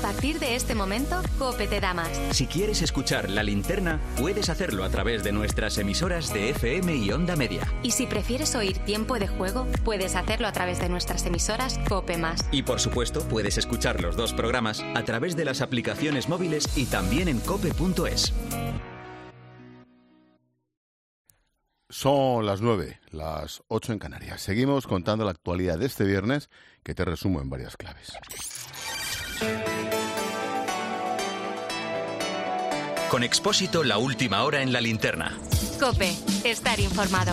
partir de este momento, COPE te da más. Si quieres escuchar La Linterna, puedes hacerlo a través de nuestras emisoras de FM y Onda Media. Y si prefieres oír Tiempo de Juego, puedes hacerlo a través de nuestras emisoras COPE+. Y por supuesto, puedes escuchar los dos programas a través de las aplicaciones móviles y también en cope.es. Son las 9, las 8 en Canarias. Seguimos contando la actualidad de este viernes, que te resumo en varias claves. Con Expósito, la última hora en La Linterna. COPE, estar informado.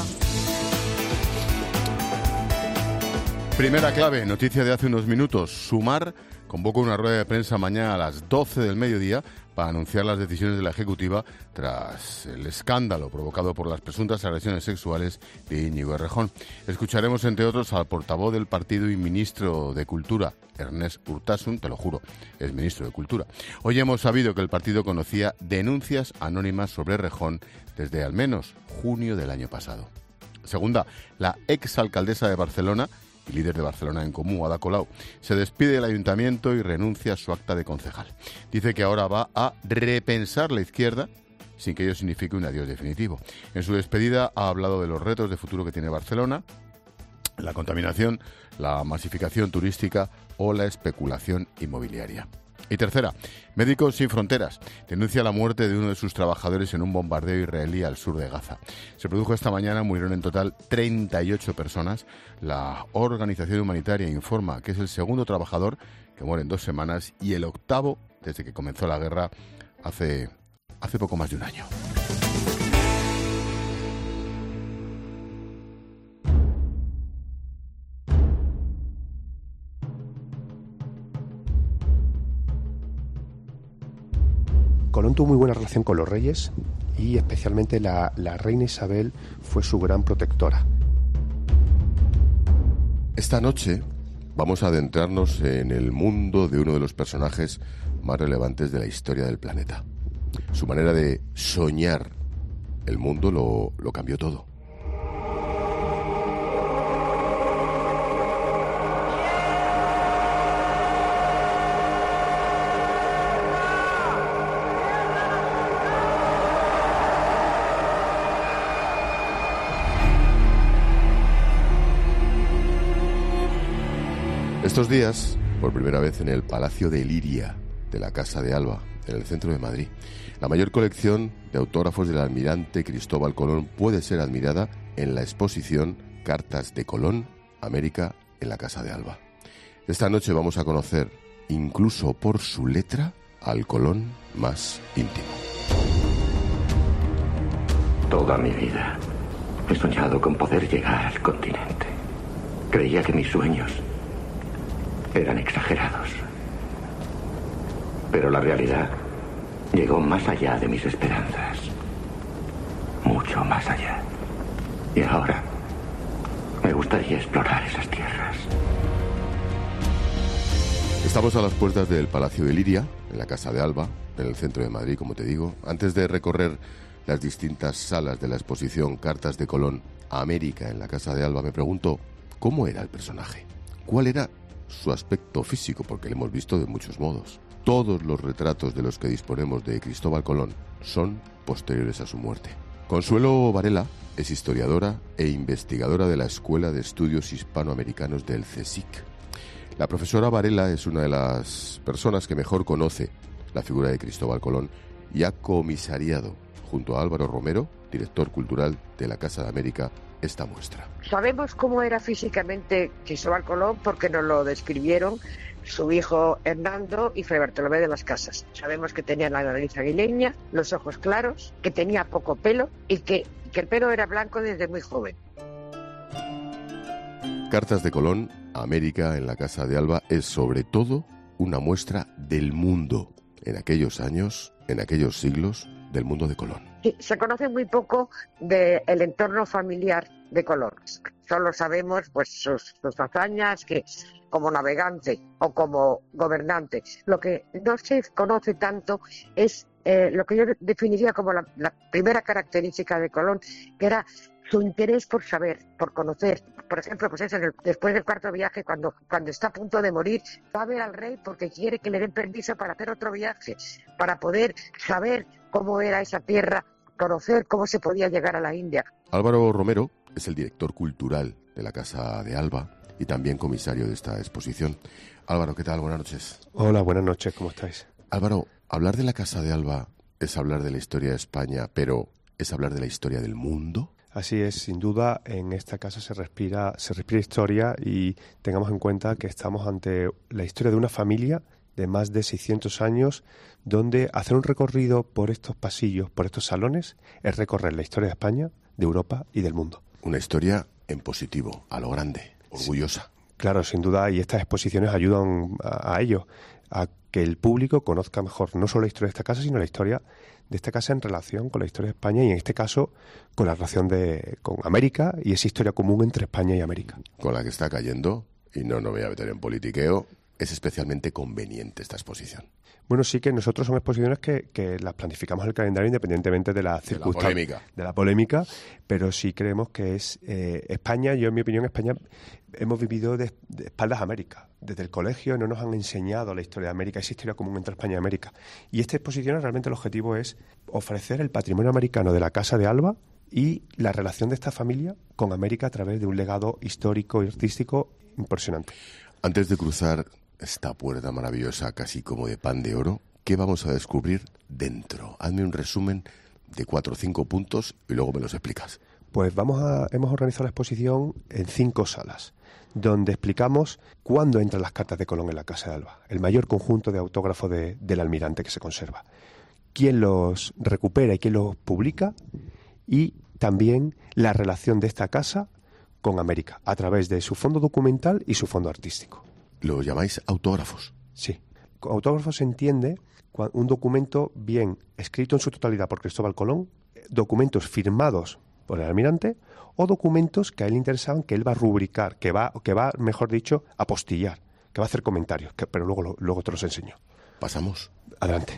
Primera clave, noticia de hace unos minutos. Sumar convoca una rueda de prensa mañana a las 12 del mediodía para anunciar las decisiones de la Ejecutiva tras el escándalo provocado por las presuntas agresiones sexuales de Íñigo Errejón. Escucharemos, entre otros, al portavoz del partido y ministro de Cultura, Ernest Urtasun, te lo juro, es ministro de Cultura. Hoy hemos sabido que el partido conocía denuncias anónimas sobre Errejón desde al menos junio del año pasado. Segunda, la exalcaldesa de Barcelona y líder de Barcelona en Comú, Ada Colau, se despide del ayuntamiento y renuncia a su acta de concejal. Dice que ahora va a repensar la izquierda sin que ello signifique un adiós definitivo. En su despedida ha hablado de los retos de futuro que tiene Barcelona, la contaminación, la masificación turística o la especulación inmobiliaria. Y tercera, Médicos Sin Fronteras denuncia la muerte de uno de sus trabajadores en un bombardeo israelí al sur de Gaza. Se produjo esta mañana, murieron en total 38 personas. La organización humanitaria informa que es el segundo trabajador que muere en 2 semanas y el octavo desde que comenzó la guerra hace poco más de un año. Colón tuvo muy buena relación con los reyes y especialmente la reina Isabel fue su gran protectora. Esta noche vamos a adentrarnos en el mundo de uno de los personajes más relevantes de la historia del planeta. Su manera de soñar el mundo lo cambió todo. Estos días, por primera vez en el Palacio de Liria de la Casa de Alba, en el centro de Madrid, la mayor colección de autógrafos del almirante Cristóbal Colón puede ser admirada en la exposición Cartas de Colón, América en la Casa de Alba. Esta noche vamos a conocer, incluso por su letra, al Colón más íntimo. Toda mi vida he soñado con poder llegar al continente. Creía que mis sueños eran exagerados. Pero la realidad llegó más allá de mis esperanzas. Mucho más allá. Y ahora me gustaría explorar esas tierras. Estamos a las puertas del Palacio de Liria, en la Casa de Alba, en el centro de Madrid, como te digo. Antes de recorrer las distintas salas de la exposición Cartas de Colón, América en la Casa de Alba, me pregunto, ¿cómo era el personaje? ¿Cuál era su aspecto físico? Porque lo hemos visto de muchos modos. Todos los retratos de los que disponemos de Cristóbal Colón son posteriores a su muerte. Consuelo Varela es historiadora e investigadora de la Escuela de Estudios Hispanoamericanos del CSIC. La profesora Varela es una de las personas que mejor conoce la figura de Cristóbal Colón y ha comisariado, junto a Álvaro Romero, director cultural de la Casa de América, esta muestra. Sabemos cómo era físicamente Cristóbal Colón porque nos lo describieron su hijo Hernando y Fray Bartolomé de las Casas. Sabemos que tenía la nariz aguileña, los ojos claros, que tenía poco pelo y que el pelo era blanco desde muy joven. Cartas de Colón, América en la Casa de Alba, es sobre todo una muestra del mundo en aquellos años, en aquellos siglos, del mundo de Colón. Sí, se conoce muy poco del entorno familiar de Colón. Solo sabemos pues sus hazañas que como navegante o como gobernante. Lo que no se conoce tanto es lo que yo definiría como la primera característica de Colón, que era su interés por saber, por conocer. Por ejemplo, pues eso, después del cuarto viaje, cuando está a punto de morir, va a ver al rey porque quiere que le den permiso para hacer otro viaje, para poder saber cómo era esa tierra, conocer cómo se podía llegar a la India. Álvaro Romero es el director cultural de la Casa de Alba y también comisario de esta exposición. Álvaro, ¿qué tal? Buenas noches. Hola, buenas noches, ¿cómo estáis? Álvaro, hablar de la Casa de Alba es hablar de la historia de España, pero ¿es hablar de la historia del mundo? Así es, sin duda, en esta casa se respira historia y tengamos en cuenta que estamos ante la historia de una familia de más de 600 años, donde hacer un recorrido por estos pasillos, por estos salones, es recorrer la historia de España, de Europa y del mundo. Una historia en positivo, a lo grande, orgullosa. Sí, claro, sin duda, y estas exposiciones ayudan a ello, a que el público conozca mejor no solo la historia de esta casa, sino la historia de esta casa en relación con la historia de España y en este caso con la relación con América y esa historia común entre España y América. Con la que está cayendo, y no voy a meter en politiqueo, es especialmente conveniente esta exposición. Bueno, sí que nosotros son exposiciones que las planificamos en el calendario independientemente de la circunstancia, de la polémica, pero sí creemos que es España, yo en mi opinión, España hemos vivido de espaldas a América. Desde el colegio no nos han enseñado la historia de América, esa historia común entre España y América. Y esta exposición realmente el objetivo es ofrecer el patrimonio americano de la Casa de Alba y la relación de esta familia con América a través de un legado histórico y artístico impresionante. Antes de cruzar esta puerta maravillosa, casi como de pan de oro, ¿qué vamos a descubrir dentro? Hazme un resumen de 4 o 5 puntos y luego me los explicas. Pues hemos organizado la exposición en 5 salas, donde explicamos cuándo entran las cartas de Colón en la Casa de Alba, el mayor conjunto de autógrafos del almirante que se conserva, quién los recupera y quién los publica, y también la relación de esta casa con América, a través de su fondo documental y su fondo artístico. ¿Lo llamáis autógrafos? Sí. Autógrafo se entiende un documento bien escrito en su totalidad por Cristóbal Colón, documentos firmados por el almirante o documentos que a él le interesaban, que él va a rubricar, que va, mejor dicho, a apostillar, que va a hacer comentarios, pero luego te los enseño. ¿Pasamos? Adelante.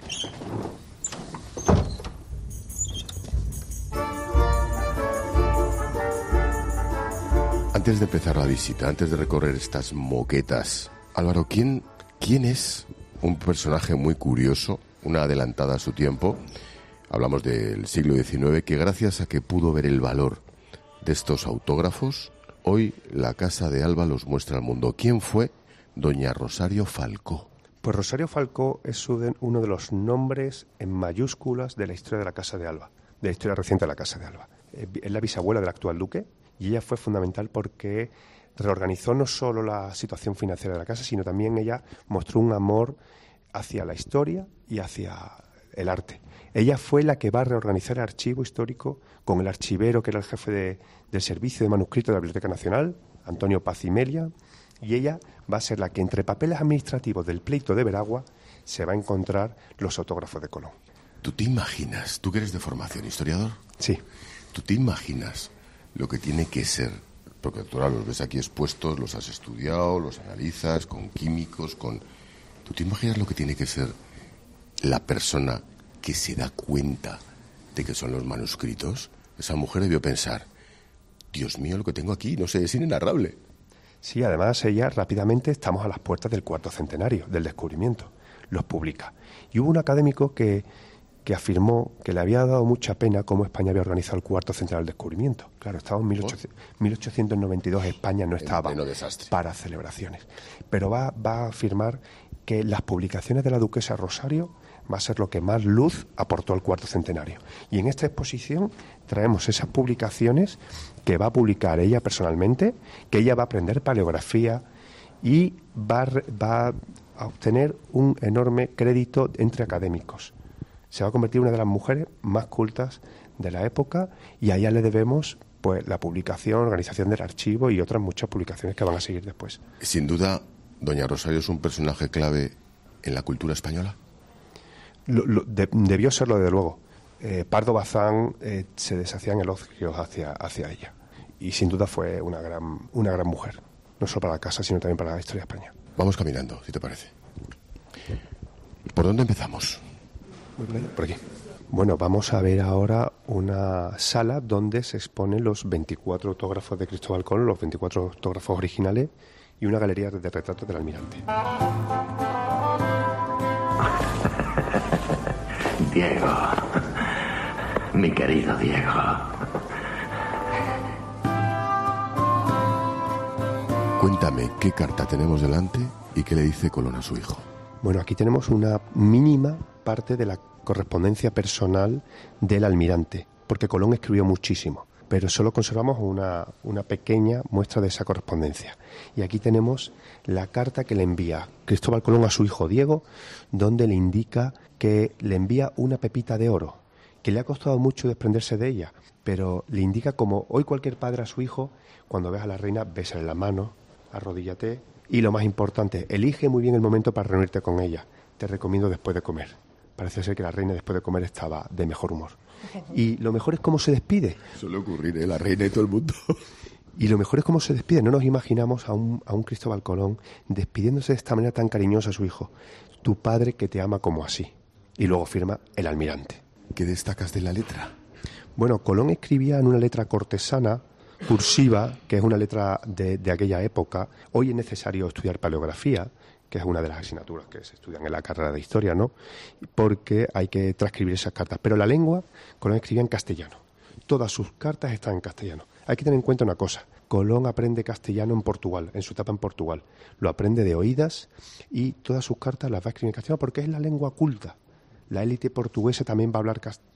Antes de empezar la visita, antes de recorrer estas moquetas, Álvaro, ¿quién es un personaje muy curioso, una adelantada a su tiempo? Hablamos del siglo XIX, que gracias a que pudo ver el valor de estos autógrafos, hoy la Casa de Alba los muestra al mundo. ¿Quién fue doña Rosario Falcó? Pues Rosario Falcó es uno de los nombres en mayúsculas de la historia de la Casa de Alba, de la historia reciente de la Casa de Alba. Es la bisabuela del actual duque y ella fue fundamental porque reorganizó no solo la situación financiera de la casa, sino también ella mostró un amor hacia la historia y hacia el arte. Ella fue la que va a reorganizar el archivo histórico con el archivero que era el jefe del servicio de manuscritos de la Biblioteca Nacional, Antonio Paz y Melia, y ella va a ser la que entre papeles administrativos del pleito de Veragua se va a encontrar los autógrafos de Colón. ¿Tú te imaginas, tú que eres de formación historiador? Sí. ¿Tú te imaginas lo que tiene que ser? Porque tú ahora los ves aquí expuestos, los has estudiado, los analizas con químicos, ¿Tú te imaginas lo que tiene que ser la persona que se da cuenta de que son los manuscritos? Esa mujer debió pensar, Dios mío, lo que tengo aquí, no sé, es inenarrable. Sí, además ella rápidamente estamos a las puertas del 4º centenario del descubrimiento. Los publica. Y hubo un académico que afirmó que le había dado mucha pena cómo España había organizado el 4º centenario del descubrimiento. Claro, estaba en 1892, España no estaba para celebraciones. Pero va a afirmar que las publicaciones de la duquesa Rosario va a ser lo que más luz aportó al 4º centenario. Y en esta exposición traemos esas publicaciones que va a publicar ella personalmente, que ella va a aprender paleografía y va a obtener un enorme crédito entre académicos. Se va a convertir en una de las mujeres más cultas de la época y a ella le debemos pues la publicación, organización del archivo y otras muchas publicaciones que van a seguir después. Sin duda, doña Rosario es un personaje clave en la cultura española. Debió serlo, desde luego. Pardo Bazán se deshacían elogios hacia ella y sin duda fue una gran mujer, no solo para la casa, sino también para la historia de España. Vamos caminando, si te parece. ¿Por dónde empezamos? Por aquí. Bueno, vamos a ver ahora una sala donde se exponen los 24 autógrafos de Cristóbal Colón, los 24 autógrafos originales y una galería de retratos del almirante. Diego, mi querido Diego. Cuéntame qué carta tenemos delante y qué le dice Colón a su hijo. Bueno, aquí tenemos una mínima parte de la correspondencia personal del almirante, porque Colón escribió muchísimo, pero solo conservamos una pequeña muestra de esa correspondencia. Y aquí tenemos la carta que le envía Cristóbal Colón a su hijo Diego, donde le indica que le envía una pepita de oro, que le ha costado mucho desprenderse de ella, pero le indica como hoy cualquier padre a su hijo, cuando veas a la reina, bésale la mano, arrodíllate y lo más importante, elige muy bien el momento para reunirte con ella. Te recomiendo después de comer. Parece ser que la reina después de comer estaba de mejor humor. Y lo mejor es cómo se despide. Suele ocurrir, la reina y todo el mundo. Y lo mejor es cómo se despide. No nos imaginamos a un Cristóbal Colón despidiéndose de esta manera tan cariñosa a su hijo. Tu padre que te ama como así. Y luego firma el almirante. ¿Qué destacas de la letra? Bueno, Colón escribía en una letra cortesana, cursiva, que es una letra de aquella época. Hoy es necesario estudiar paleografía, que es una de las asignaturas que se estudian en la carrera de historia, ¿no? Porque hay que transcribir esas cartas. Pero la lengua, Colón escribía en castellano. Todas sus cartas están en castellano. Hay que tener en cuenta una cosa. Colón aprende castellano en Portugal, en su etapa en Portugal. Lo aprende de oídas y todas sus cartas las va a escribir en castellano porque es la lengua culta. La élite portuguesa también va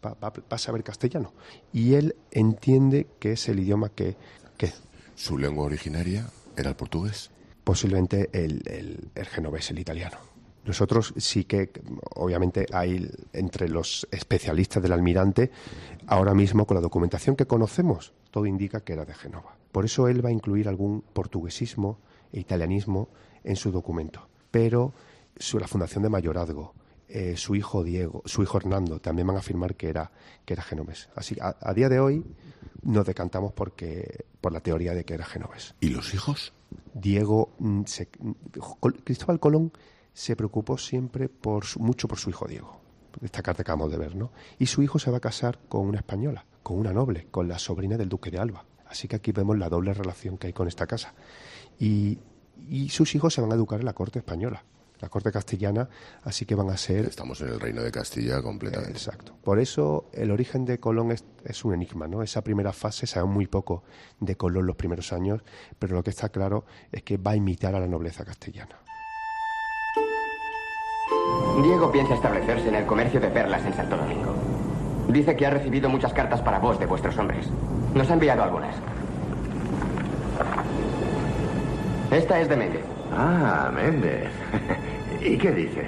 a saber castellano. Y él entiende que es el idioma que... ¿Su lengua originaria era el portugués? Posiblemente el genovés, el italiano. Nosotros sí que, obviamente, hay entre los especialistas del almirante, ahora mismo con la documentación que conocemos, todo indica que era de Génova. Por eso él va a incluir algún portuguesismo e italianismo en su documento. Pero la fundación de mayorazgo, su hijo Diego, su hijo Hernando, también van a afirmar que era genovés. Así que a día de hoy nos decantamos por la teoría de que era genovés. ¿Y los hijos? Diego, Cristóbal Colón se preocupó siempre mucho por su hijo Diego. Esta carta que acabamos de ver, ¿no? Y su hijo se va a casar con una española, con una noble, con la sobrina del duque de Alba. Así que aquí vemos la doble relación que hay con esta casa. Y sus hijos se van a educar en la corte española, la corte castellana, así que van a ser... Estamos en el reino de Castilla completamente. Exacto. Por eso el origen de Colón es un enigma, ¿no? Esa primera fase, sabemos muy poco de Colón los primeros años, pero lo que está claro es que va a imitar a la nobleza castellana. Diego piensa establecerse en el comercio de perlas en Santo Domingo. Dice que ha recibido muchas cartas para vos de vuestros hombres. Nos ha enviado algunas. Esta es de Méndez. Ah, Méndez. ¿Y qué dice?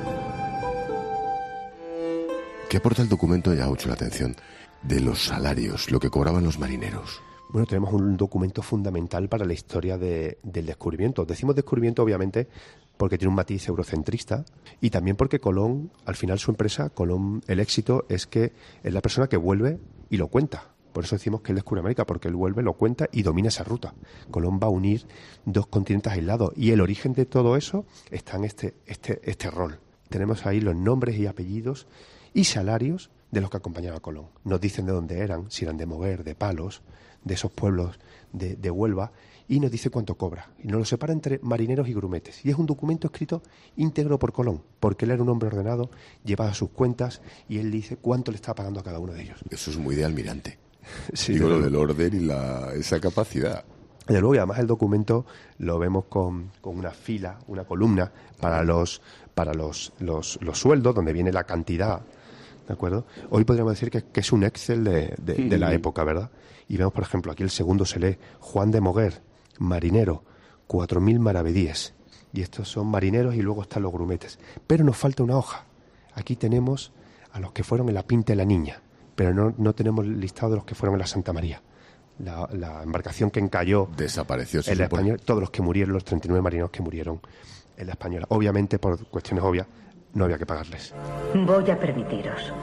¿Qué aporta el documento? Ya mucho la atención de los salarios, lo que cobraban los marineros. Bueno, tenemos un documento fundamental para la historia del descubrimiento. Decimos descubrimiento, obviamente, porque tiene un matiz eurocentrista y también porque Colón, al final su empresa, Colón, el éxito es que es la persona que vuelve y lo cuenta. Por eso decimos que él descubre América, porque él vuelve, lo cuenta y domina esa ruta. Colón va a unir dos continentes aislados y el origen de todo eso está en este rol. Tenemos ahí los nombres y apellidos y salarios de los que acompañaba a Colón. Nos dicen de dónde eran, si eran de Moguer, de Palos, de esos pueblos de Huelva, y nos dice cuánto cobra. Y nos lo separa entre marineros y grumetes. Y es un documento escrito íntegro por Colón, porque él era un hombre ordenado, llevaba sus cuentas y él dice cuánto le está pagando a cada uno de ellos. Eso es muy de almirante. Sí, digo, lo del orden y esa capacidad. De luego, y además el documento lo vemos con una fila, una columna para los sueldos, donde viene la cantidad, ¿de acuerdo? Hoy podríamos decir que es un Excel de la época, ¿verdad? Y vemos, por ejemplo, aquí el segundo se lee Juan de Moguer, marinero, 4.000 maravedíes. Y estos son marineros y luego están los grumetes. Pero nos falta una hoja. Aquí tenemos a los que fueron en la Pinta de la Niña, pero no tenemos el listado de los que fueron en la Santa María. La embarcación que encalló desapareció en la Española, todos los que murieron, los 39 marineros que murieron en la Española. Obviamente, por cuestiones obvias, no había que pagarles. Voy a permitiros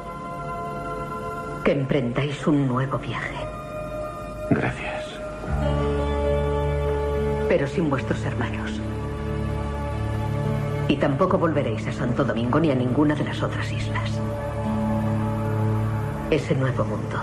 que emprendáis un nuevo viaje. Gracias. Pero sin vuestros hermanos. Y tampoco volveréis a Santo Domingo ni a ninguna de las otras islas. Ese nuevo mundo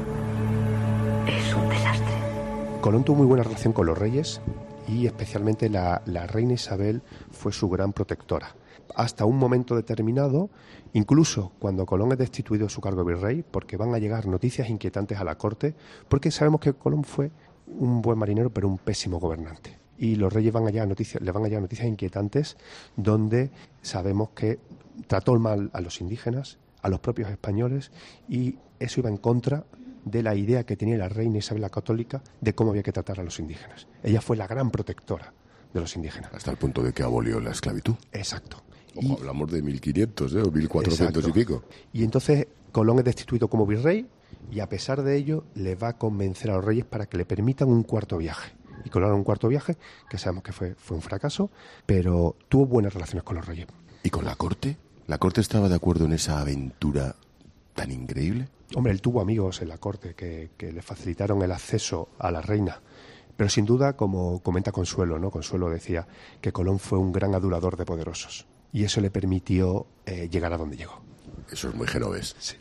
es un desastre. Colón tuvo muy buena relación con los reyes y especialmente la reina Isabel fue su gran protectora. Hasta un momento determinado, incluso cuando Colón es destituido de su cargo de virrey, porque van a llegar noticias inquietantes a la corte, porque sabemos que Colón fue un buen marinero pero un pésimo gobernante. Y los reyes le van a llegar noticias inquietantes donde sabemos que trató mal a los indígenas, a los propios españoles, y eso iba en contra de la idea que tenía la reina Isabel la Católica de cómo había que tratar a los indígenas. Ella fue la gran protectora de los indígenas. Hasta el punto de que abolió la esclavitud. Exacto. Ojo, hablamos de 1500, o 1400 exacto. y pico. Y entonces Colón es destituido como virrey y a pesar de ello le va a convencer a los reyes para que le permitan un cuarto viaje. Y Colón un cuarto viaje, que sabemos que fue un fracaso, pero tuvo buenas relaciones con los reyes. ¿Y con la corte? ¿La corte estaba de acuerdo en esa aventura tan increíble? Hombre, él tuvo amigos en la corte que le facilitaron el acceso a la reina. Pero sin duda, como comenta Consuelo, ¿no? Consuelo decía que Colón fue un gran adulador de poderosos. Y eso le permitió llegar a donde llegó. Eso es muy genovés. Sí.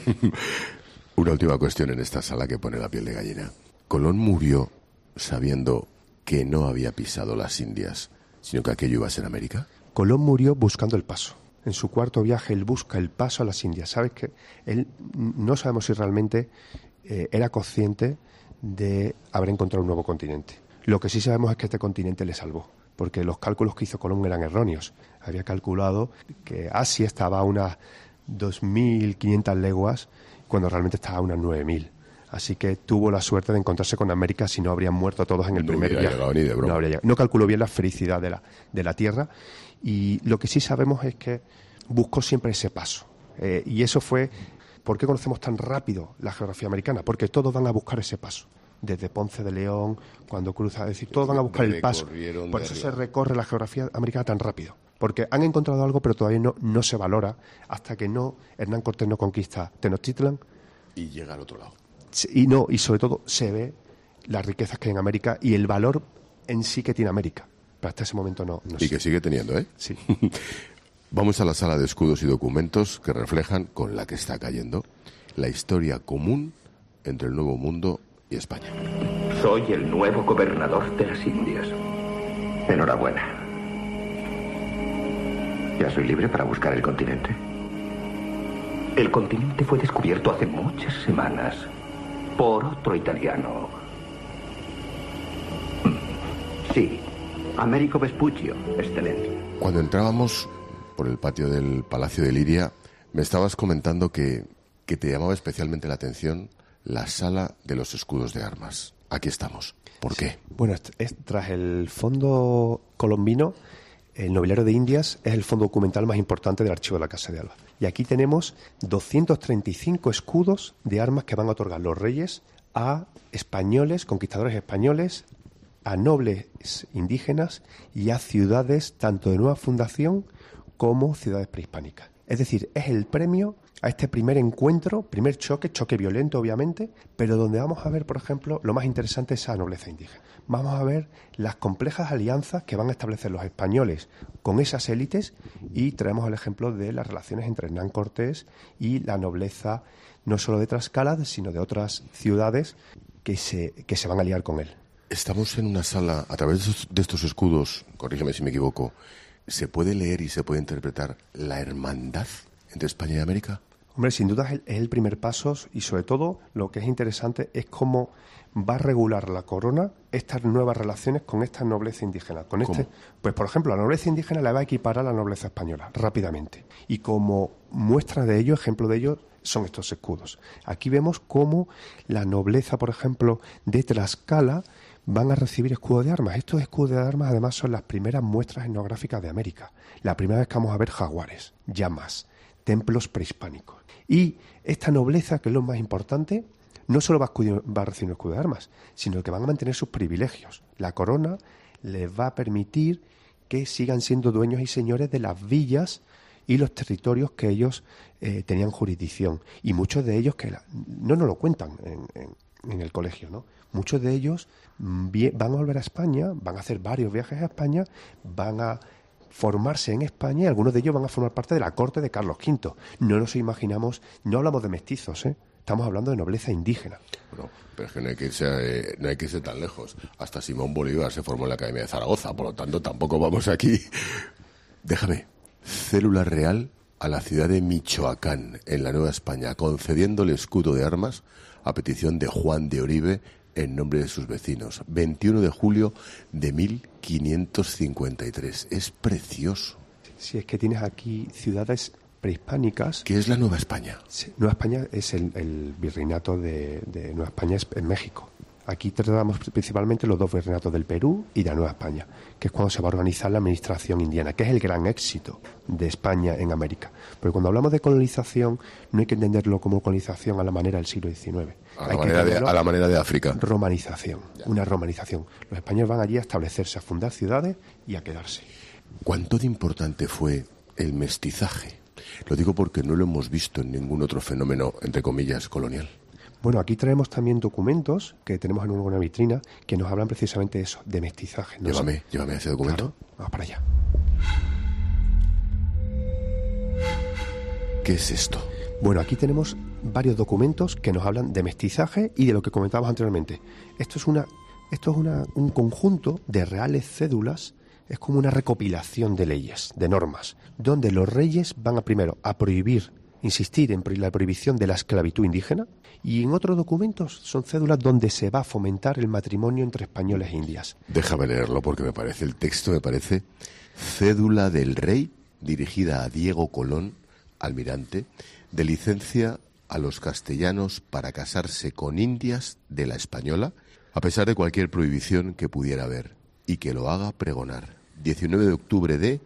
Una última cuestión en esta sala que pone la piel de gallina. Colón murió sabiendo que no había pisado las Indias, sino que aquello iba a ser América. Colón murió buscando el paso. En su cuarto viaje él busca el paso a las Indias. ¿Sabes qué? Él no sabemos si realmente era consciente de haber encontrado un nuevo continente. Lo que sí sabemos es que este continente le salvó, porque los cálculos que hizo Colón eran erróneos. Había calculado que Asia estaba a unas 2.500 leguas, cuando realmente estaba a unas 9.000. Así que tuvo la suerte de encontrarse con América, si no habrían muerto todos en el primer viaje. Ni de broma. No calculó bien la felicidad de la Tierra. Y lo que sí sabemos es que buscó siempre ese paso. Y eso fue... ¿Por qué conocemos tan rápido la geografía americana? Porque todos van a buscar ese paso. Desde Ponce de León, cuando cruza, es decir, todos van a buscar el paso. Por eso se recorre la geografía americana tan rápido. Porque han encontrado algo, pero todavía no se valora hasta que Hernán Cortés no conquista Tenochtitlan. Y llega al otro lado. Y sobre todo se ve las riquezas que hay en América y el valor en sí que tiene América. Pero hasta ese momento no y sé. Que sigue teniendo, ¿eh? Sí. Vamos a la sala de escudos y documentos que reflejan, con la que está cayendo, la historia común entre el Nuevo Mundo y España. Soy el nuevo gobernador de las Indias. Enhorabuena. ¿Ya soy libre para buscar el continente? El continente fue descubierto hace muchas semanas por otro italiano. Sí, Américo Vespuccio, excelente. Cuando entrábamos por el patio del Palacio de Liria, me estabas comentando que te llamaba especialmente la atención la sala de los escudos de armas. Aquí estamos. ¿Por qué? Bueno, tras el fondo colombino, el nobiliario de Indias es el fondo documental más importante del archivo de la Casa de Alba. Y aquí tenemos 235 escudos de armas que van a otorgar los reyes a españoles, conquistadores españoles, a nobles indígenas y a ciudades tanto de nueva fundación como ciudades prehispánicas. Es decir, es el premio a este primer encuentro, primer choque violento obviamente, pero donde vamos a ver, por ejemplo, lo más interesante es esa nobleza indígena. Vamos a ver las complejas alianzas que van a establecer los españoles con esas élites y traemos el ejemplo de las relaciones entre Hernán Cortés y la nobleza no solo de Tlaxcala, sino de otras ciudades que se van a aliar con él. Estamos en una sala, a través de estos escudos, corrígeme si me equivoco, ¿se puede leer y se puede interpretar la hermandad entre España y América? Hombre, sin duda es el primer paso y sobre todo lo que es interesante es cómo va a regular la corona estas nuevas relaciones con esta nobleza indígena. Pues por ejemplo, la nobleza indígena la va a equiparar a la nobleza española rápidamente. Y como muestra de ello, ejemplo de ello, son estos escudos. Aquí vemos cómo la nobleza, por ejemplo, de Tlaxcala van a recibir escudos de armas. Estos escudos de armas además son las primeras muestras etnográficas de América. La primera vez que vamos a ver jaguares, llamas, templos prehispánicos. Y esta nobleza, que es lo más importante, no solo va a recibir un escudo de armas, sino que van a mantener sus privilegios. La corona les va a permitir que sigan siendo dueños y señores de las villas y los territorios que ellos tenían jurisdicción. Y muchos de ellos que no nos lo cuentan en el colegio, ¿no? Muchos de ellos van a volver a España, van a hacer varios viajes a España, van a formarse en España y algunos de ellos van a formar parte de la corte de Carlos V. No nos imaginamos, no hablamos de mestizos, Estamos hablando de nobleza indígena. Bueno, pero es que no hay que irse tan lejos. Hasta Simón Bolívar se formó en la Academia de Zaragoza, por lo tanto tampoco vamos aquí. Déjame. Célula real a la ciudad de Michoacán, en la Nueva España, concediendo el escudo de armas a petición de Juan de Oribe en nombre de sus vecinos. 21 de julio de 1553. Es precioso. Sí, es que tienes aquí ciudades prehispánicas. ¿Qué es la Nueva España? Sí, Nueva España es el virreinato de Nueva España es en México. Aquí tratamos principalmente los dos virreinatos del Perú y de la Nueva España, que es cuando se va a organizar la administración indiana, que es el gran éxito de España en América. Porque cuando hablamos de colonización, no hay que entenderlo como colonización a la manera del siglo XIX. A la manera de África. Romanización, una romanización. Los españoles van allí a establecerse, a fundar ciudades y a quedarse. ¿Cuánto de importante fue el mestizaje? Lo digo porque no lo hemos visto en ningún otro fenómeno, entre comillas, colonial. Bueno, aquí traemos también documentos que tenemos en una vitrina que nos hablan precisamente de eso, de mestizaje. Llévame a ese documento. Claro, vamos para allá. ¿Qué es esto? Bueno, aquí tenemos varios documentos que nos hablan de mestizaje y de lo que comentábamos anteriormente. Esto es un conjunto de reales cédulas, es como una recopilación de leyes, de normas, donde los reyes van a prohibir, insistir en la prohibición de la esclavitud indígena, y en otros documentos son cédulas donde se va a fomentar el matrimonio entre españoles e indias. Déjame leerlo porque el texto me parece cédula del rey dirigida a Diego Colón, almirante, de licencia a los castellanos para casarse con indias de la española, a pesar de cualquier prohibición que pudiera haber, y que lo haga pregonar. 19 de octubre de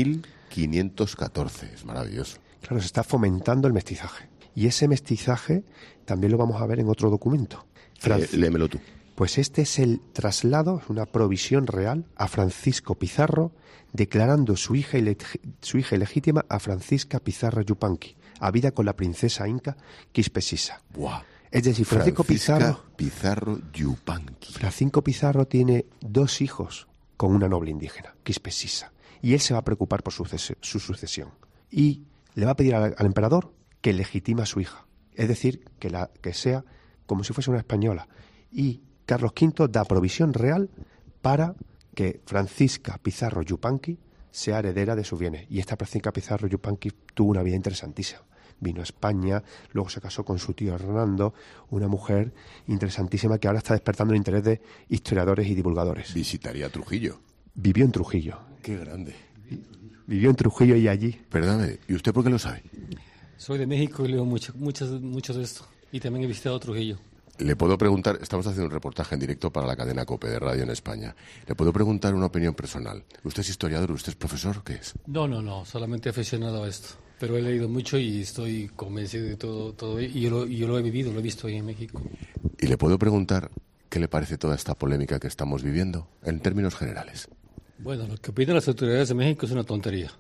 1514. Es maravilloso. Claro, se está fomentando el mestizaje. Y ese mestizaje también lo vamos a ver en otro documento. Léemelo tú. Pues este es el traslado, es una provisión real a Francisco Pizarro, declarando su hija ilegítima a Francisca Pizarro Yupanqui, habida con la princesa inca Quispesisa. ¡Buah! Es decir, Francisco Pizarro Yupanqui. Francisco Pizarro tiene 2 hijos con una noble indígena, Quispesisa, y él se va a preocupar por su sucesión. Y le va a pedir al emperador que legitima a su hija, es decir, que sea como si fuese una española. Y Carlos V da provisión real para que Francisca Pizarro Yupanqui sea heredera de sus bienes. Y esta Francisca Pizarro Yupanqui tuvo una vida interesantísima. Vino a España, luego se casó con su tío Hernando, una mujer interesantísima que ahora está despertando el interés de historiadores y divulgadores. Visitaría Trujillo. Vivió en Trujillo. ¡Qué grande! Vivió en Trujillo y allí. Perdóname, ¿y usted por qué lo sabe? Soy de México y leo mucho de esto. Y también he visitado Trujillo. Le puedo preguntar, estamos haciendo un reportaje en directo para la cadena COPE de radio en España. Le puedo preguntar una opinión personal. ¿Usted es historiador? ¿Usted es profesor? ¿Qué es? No, solamente aficionado a esto. Pero he leído mucho y estoy convencido de todo y yo lo he vivido, lo he visto ahí en México. Y le puedo preguntar qué le parece toda esta polémica que estamos viviendo, en términos generales. Bueno, lo que opinan las autoridades de México es una tontería.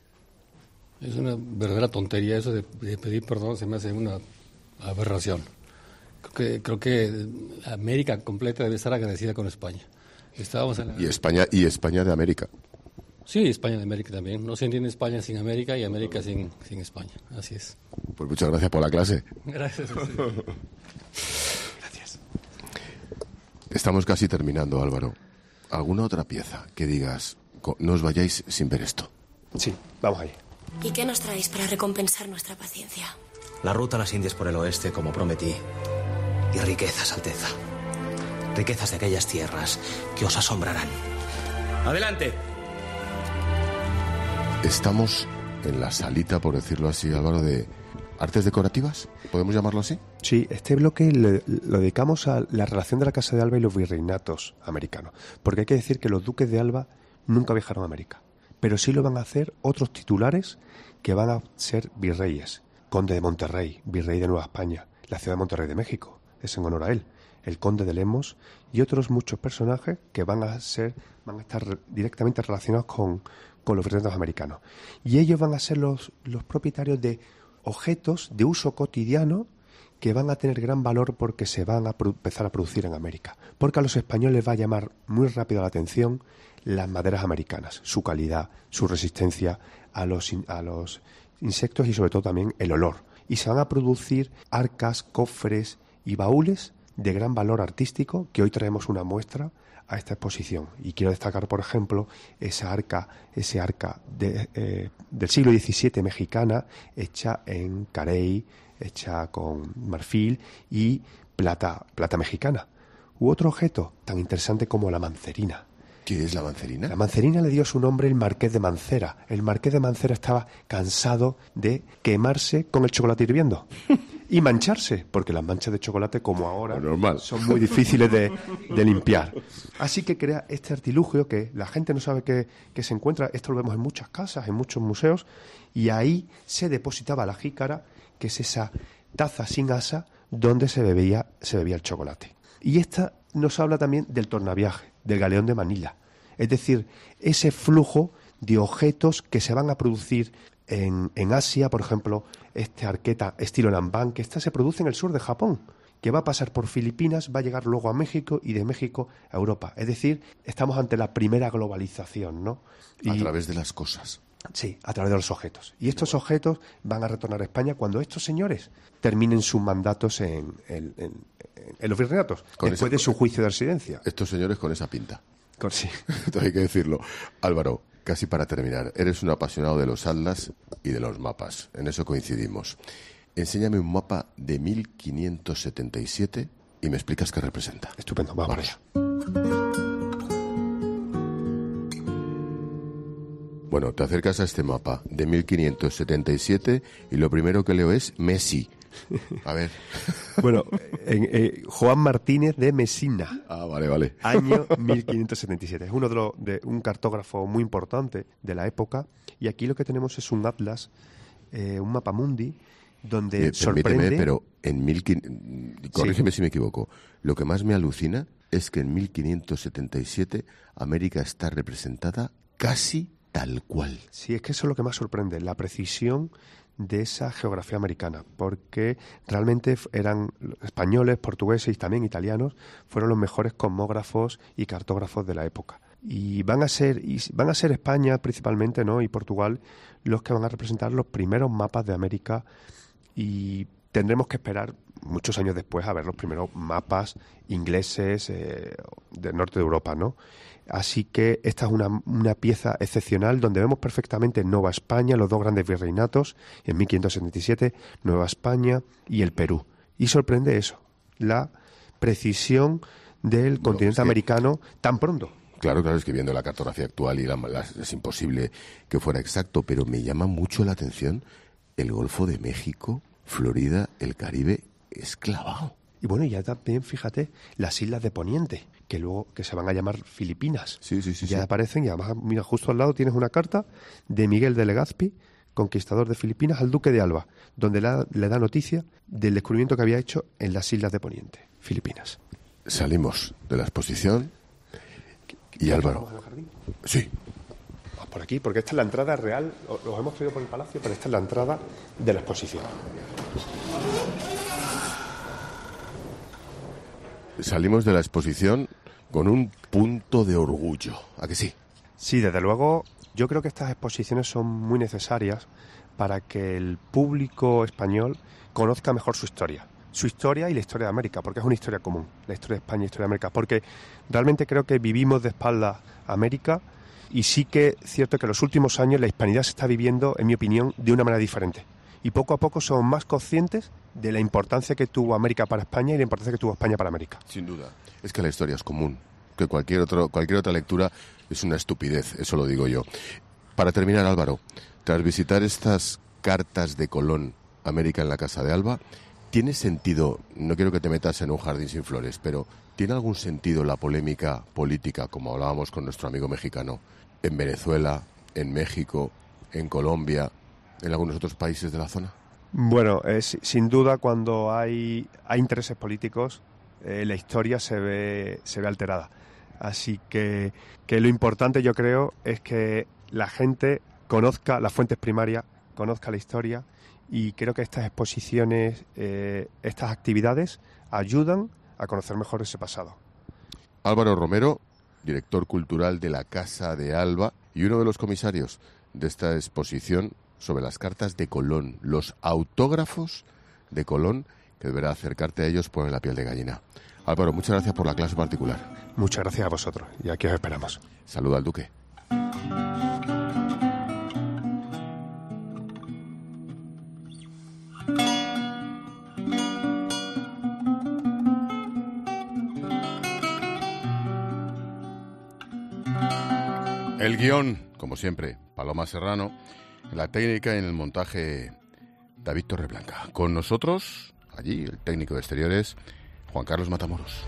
Es una verdadera tontería eso de pedir perdón, se me hace una aberración. Creo que América completa debe estar agradecida con España. Y España de América. Sí, España de América también. No se entiende España sin América y América sin España. Así es. Pues muchas gracias por la clase. Gracias. Gracias. Estamos casi terminando, Álvaro. ¿Alguna otra pieza que digas, no os vayáis sin ver esto? Sí, vamos ahí. ¿Y qué nos traéis para recompensar nuestra paciencia? La ruta a las Indias por el oeste, como prometí. Y riquezas, Alteza. Riquezas de aquellas tierras que os asombrarán. ¡Adelante! Estamos en la salita, por decirlo así, Álvaro, de artes decorativas. ¿Podemos llamarlo así? Sí, este bloque lo dedicamos a la relación de la Casa de Alba y los virreinatos americanos. Porque hay que decir que los duques de Alba nunca viajaron a América. Pero sí lo van a hacer otros titulares que van a ser virreyes. Conde de Monterrey, virrey de Nueva España, la ciudad de Monterrey de México, es en honor a él. El conde de Lemos y otros muchos personajes que van a estar directamente relacionados con los virreinatos americanos. Y ellos van a ser los propietarios de objetos de uso cotidiano que van a tener gran valor porque se van a empezar a producir en América. Porque a los españoles va a llamar muy rápido la atención las maderas americanas, su calidad, su resistencia a los insectos y sobre todo también el olor. y se van a producir arcas, cofres y baúles de gran valor artístico, que hoy traemos una muestra a esta exposición. Y quiero destacar, por ejemplo, ese arca del siglo XVII mexicana, hecha en carey, hecha con marfil y plata mexicana. U otro objeto tan interesante como la mancerina. ¿Qué es la mancerina? La mancerina le dio su nombre el Marqués de Mancera. El Marqués de Mancera estaba cansado de quemarse con el chocolate hirviendo y mancharse, porque las manchas de chocolate, como ahora, son muy difíciles de limpiar. Así que crea este artilugio que la gente no sabe que se encuentra. Esto lo vemos en muchas casas, en muchos museos, y ahí se depositaba la jícara, que es esa taza sin asa donde se bebía el chocolate. Y esta nos habla también del tornaviaje, del galeón de Manila. Es decir, ese flujo de objetos que se van a producir en Asia, por ejemplo, este arqueta estilo Nanban, que se produce en el sur de Japón, que va a pasar por Filipinas, va a llegar luego a México y de México a Europa. Es decir, estamos ante la primera globalización, ¿no? A través de las cosas. Sí, a través de los objetos. Y estos objetos van a retornar a España cuando estos señores terminen sus mandatos en los virreinatos, después de su juicio de residencia. Estos señores con esa pinta. Sí. Hay que decirlo. Álvaro, casi para terminar, eres un apasionado de los atlas y de los mapas. En eso coincidimos. Enséñame un mapa de 1577 y me explicas qué representa. Estupendo, vamos allá. Bueno, te acercas a este mapa de 1577 y lo primero que leo es Messi. A ver. Bueno, Juan Martínez de Mesina. Ah, vale. Año 1577. Es uno de un cartógrafo muy importante de la época. Y aquí lo que tenemos es un atlas, un mapa mundi, donde sorprende... Permíteme, pero corrígeme si me equivoco. Lo que más me alucina es que en 1577 América está representada casi tal cual. Sí, es que eso es lo que más sorprende, la precisión de esa geografía americana, porque realmente eran españoles, portugueses y también italianos, fueron los mejores cosmógrafos y cartógrafos de la época. Y van a ser España principalmente, ¿no?, y Portugal los que van a representar los primeros mapas de América, y tendremos que esperar muchos años después a ver los primeros mapas ingleses del norte de Europa, ¿no? Así que esta es una pieza excepcional donde vemos perfectamente Nueva España, los dos grandes virreinatos, en 1577, Nueva España y el Perú. Y sorprende eso, la precisión del continente americano tan pronto. Claro, es que viendo la cartografía actual es imposible que fuera exacto, pero me llama mucho la atención el Golfo de México, Florida, el Caribe, es clavado. Y bueno, ya también, fíjate, las islas de Poniente, que luego que se van a llamar Filipinas. Sí. Ya aparecen, y además, mira, justo al lado tienes una carta de Miguel de Legazpi, conquistador de Filipinas, al duque de Alba, donde le da noticia del descubrimiento que había hecho en las islas de Poniente, Filipinas. Salimos de la exposición y Álvaro. ¿Vamos al jardín? Sí. Vamos por aquí, porque esta es la entrada real. Los hemos traído por el palacio, pero esta es la entrada de la exposición. Salimos de la exposición con un punto de orgullo, ¿a que sí? Sí, desde luego, yo creo que estas exposiciones son muy necesarias para que el público español conozca mejor su historia y la historia de América, porque es una historia común, la historia de España y la historia de América, porque realmente creo que vivimos de espaldas a América, y sí que es cierto que en los últimos años la hispanidad se está viviendo, en mi opinión, de una manera diferente. Y poco a poco somos más conscientes de la importancia que tuvo América para España y la importancia que tuvo España para América. Sin duda. Es que la historia es común, que cualquier otra lectura es una estupidez, eso lo digo yo. Para terminar, Álvaro, tras visitar estas cartas de Colón, América en la Casa de Alba, ¿tiene sentido, no quiero que te metas en un jardín sin flores, pero ¿tiene algún sentido la polémica política, como hablábamos con nuestro amigo mexicano, en Venezuela, en México, en Colombia, en algunos otros países de la zona? Bueno, sin duda cuando hay intereses políticos, la historia se ve alterada. Así que lo importante, yo creo, es que la gente conozca las fuentes primarias, conozca la historia, y creo que estas exposiciones, estas actividades ayudan a conocer mejor ese pasado. Álvaro Romero, director cultural de la Casa de Alba y uno de los comisarios de esta exposición sobre las cartas de Colón, los autógrafos de Colón, que deberá acercarte a ellos por la piel de gallina. Álvaro, muchas gracias por la clase particular. Muchas gracias a vosotros, y aquí os esperamos. Saluda al duque. El guión, como siempre, Paloma Serrano, en la técnica y en el montaje, David Torreblanca. Con nosotros, allí, el técnico de exteriores, Juan Carlos Matamoros.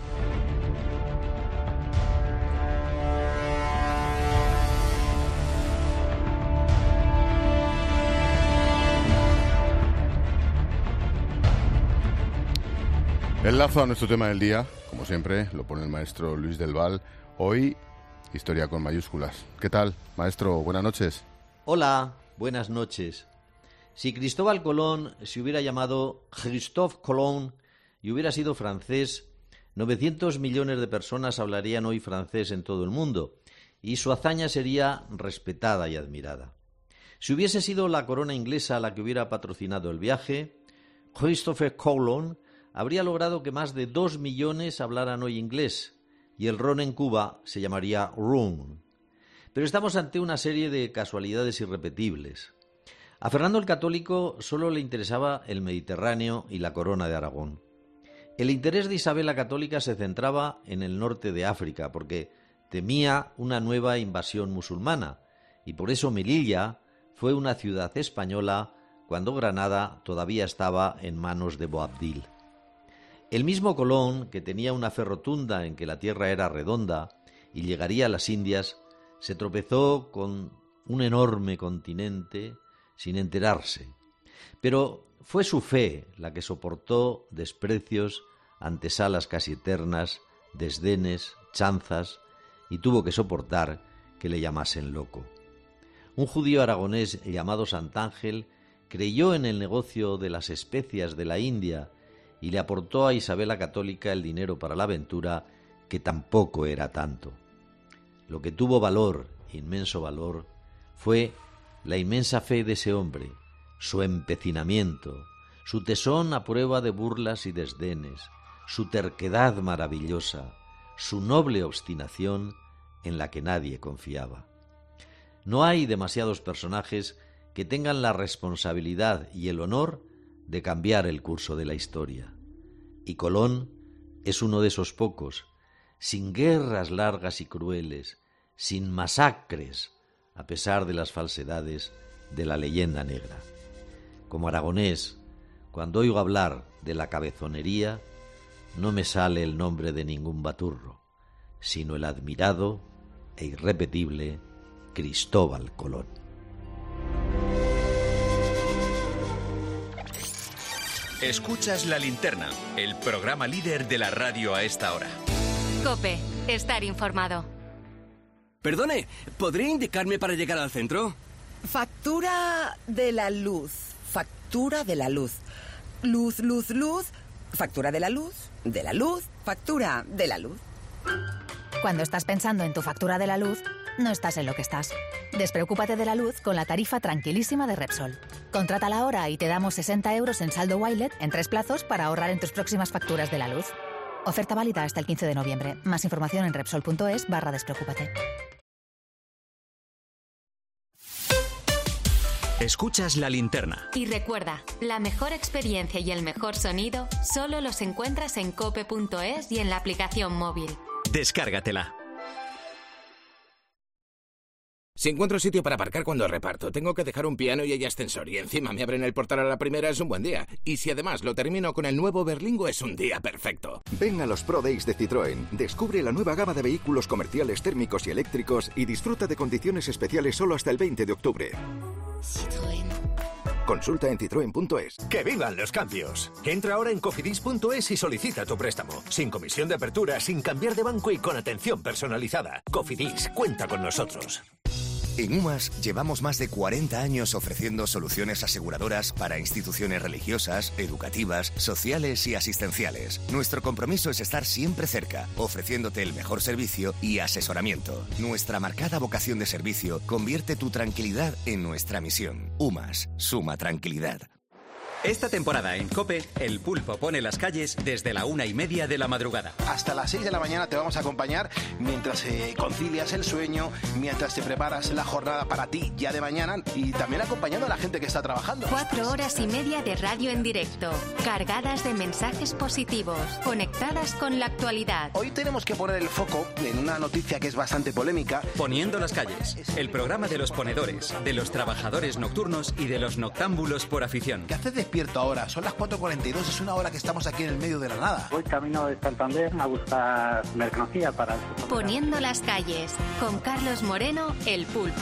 El lazo a nuestro tema del día, como siempre, lo pone el maestro Luis del Val. Hoy, historia con mayúsculas. ¿Qué tal, maestro? Buenas noches. Hola, buenas noches. Si Cristóbal Colón se hubiera llamado Christophe Colomb y hubiera sido francés, 900 millones de personas hablarían hoy francés en todo el mundo y su hazaña sería respetada y admirada. Si hubiese sido la corona inglesa la que hubiera patrocinado el viaje, Christophe Colomb habría logrado que más de 2 millones hablaran hoy inglés y el ron en Cuba se llamaría rum. Pero estamos ante una serie de casualidades irrepetibles. A Fernando el Católico solo le interesaba el Mediterráneo y la corona de Aragón. El interés de Isabel la Católica se centraba en el norte de África, porque temía una nueva invasión musulmana, y por eso Melilla fue una ciudad española cuando Granada todavía estaba en manos de Boabdil. El mismo Colón, que tenía una fe rotunda en que la tierra era redonda y llegaría a las Indias, se tropezó con un enorme continente sin enterarse. Pero fue su fe la que soportó desprecios, antesalas casi eternas, desdenes, chanzas, y tuvo que soportar que le llamasen loco. Un judío aragonés llamado Santángel creyó en el negocio de las especias de la India y le aportó a Isabel la Católica el dinero para la aventura, que tampoco era tanto. Lo que tuvo valor, inmenso valor, fue la inmensa fe de ese hombre, su empecinamiento, su tesón a prueba de burlas y desdenes, su terquedad maravillosa, su noble obstinación en la que nadie confiaba. No hay demasiados personajes que tengan la responsabilidad y el honor de cambiar el curso de la historia. Y Colón es uno de esos pocos, sin guerras largas y crueles, sin masacres, a pesar de las falsedades de la leyenda negra. Como aragonés, cuando oigo hablar de la cabezonería, no me sale el nombre de ningún baturro, sino el admirado e irrepetible Cristóbal Colón. Escuchas La Linterna, el programa líder de la radio a esta hora. COPE, estar informado. Perdone, ¿podría indicarme para llegar al centro? Factura de la luz. Factura de la luz. Luz, luz, luz. Factura de la luz. De la luz. Factura de la luz. Cuando estás pensando en tu factura de la luz, no estás en lo que estás. Despreocúpate de la luz con la tarifa tranquilísima de Repsol. Contrátala ahora y te damos 60 euros en saldo Wilet en 3 plazos para ahorrar en tus próximas facturas de la luz. Oferta válida hasta el 15 de noviembre. Más información en Repsol.es/despreocúpate. Escuchas La Linterna. Y recuerda, la mejor experiencia y el mejor sonido solo los encuentras en cope.es y en la aplicación móvil. Descárgatela. Si encuentro sitio para aparcar cuando reparto, tengo que dejar un piano y hay ascensor, y encima me abren el portal a la primera, es un buen día. Y si además lo termino con el nuevo Berlingo, es un día perfecto. Ven a los Pro Days de Citroën, descubre la nueva gama de vehículos comerciales térmicos y eléctricos y disfruta de condiciones especiales solo hasta el 20 de octubre. Citroën. Consulta en citroen.es. ¡Que vivan los cambios! Entra ahora en cofidis.es y solicita tu préstamo. Sin comisión de apertura, sin cambiar de banco y con atención personalizada. Cofidis, cuenta con nosotros. En UMAS llevamos más de 40 años ofreciendo soluciones aseguradoras para instituciones religiosas, educativas, sociales y asistenciales. Nuestro compromiso es estar siempre cerca, ofreciéndote el mejor servicio y asesoramiento. Nuestra marcada vocación de servicio convierte tu tranquilidad en nuestra misión. UMAS, suma tranquilidad. Esta temporada en COPE, El Pulpo pone las calles desde la 1:30 de la madrugada. Hasta las 6 de la mañana te vamos a acompañar mientras concilias el sueño, mientras te preparas la jornada para ti ya de mañana y también acompañando a la gente que está trabajando. 4 horas y media de radio en directo, cargadas de mensajes positivos, conectadas con la actualidad. Hoy tenemos que poner el foco en una noticia que es bastante polémica. Poniendo las calles, el programa de los ponedores, de los trabajadores nocturnos y de los noctámbulos por afición. ¿Qué haces despierto ahora? Son las 4:42, es una hora que estamos aquí en el medio de la nada. Voy camino de Santander a buscar mercancía para... Poniendo las calles, con Carlos Moreno, El Pulpo.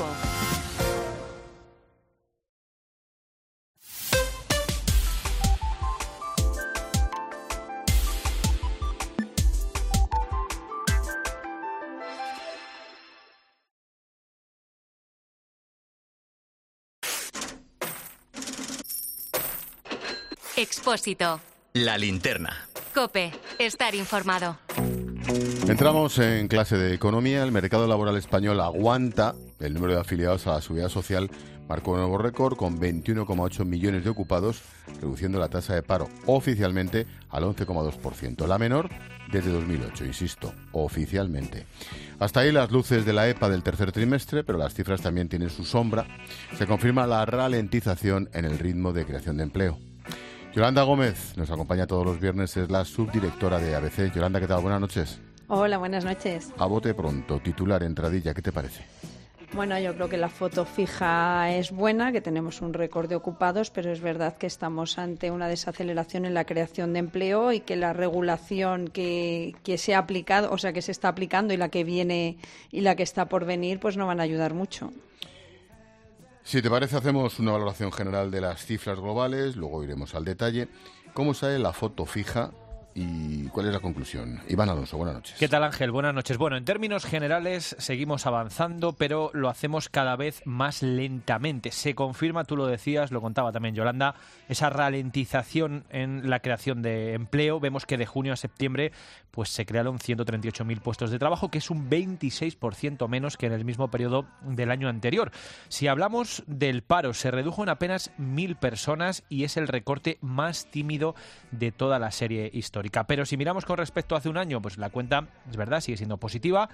Expósito. La linterna. COPE. Estar informado. Entramos en clase de economía. El mercado laboral español aguanta. El número de afiliados a la Seguridad Social marcó un nuevo récord con 21,8 millones de ocupados, reduciendo la tasa de paro oficialmente al 11,2%, la menor desde 2008, insisto, oficialmente. Hasta ahí las luces de la EPA del tercer trimestre, pero las cifras también tienen su sombra. Se confirma la ralentización en el ritmo de creación de empleo. Yolanda Gómez nos acompaña todos los viernes, es la subdirectora de ABC. Yolanda, ¿qué tal? Buenas noches. Hola, buenas noches. A bote pronto, titular, entradilla, ¿qué te parece? Bueno, yo creo que la foto fija es buena, que tenemos un récord de ocupados, pero es verdad que estamos ante una desaceleración en la creación de empleo y que la regulación que se ha aplicado, o sea, que se está aplicando y la que viene y la que está por venir, pues no van a ayudar mucho. Si te parece, hacemos una valoración general de las cifras globales, luego iremos al detalle. ¿Cómo sale la foto fija y cuál es la conclusión? Iván Alonso, buenas noches. ¿Qué tal, Ángel? Buenas noches. Bueno, en términos generales seguimos avanzando, pero lo hacemos cada vez más lentamente. Se confirma, tú lo decías, lo contaba también Yolanda, esa ralentización en la creación de empleo. Vemos que de junio a septiembre pues se crearon 138.000 puestos de trabajo, que es un 26% menos que en el mismo periodo del año anterior. Si hablamos del paro, se redujo en apenas 1.000 personas y es el recorte más tímido de toda la serie histórica. Pero si miramos con respecto a hace un año, pues la cuenta, es verdad, sigue siendo positiva.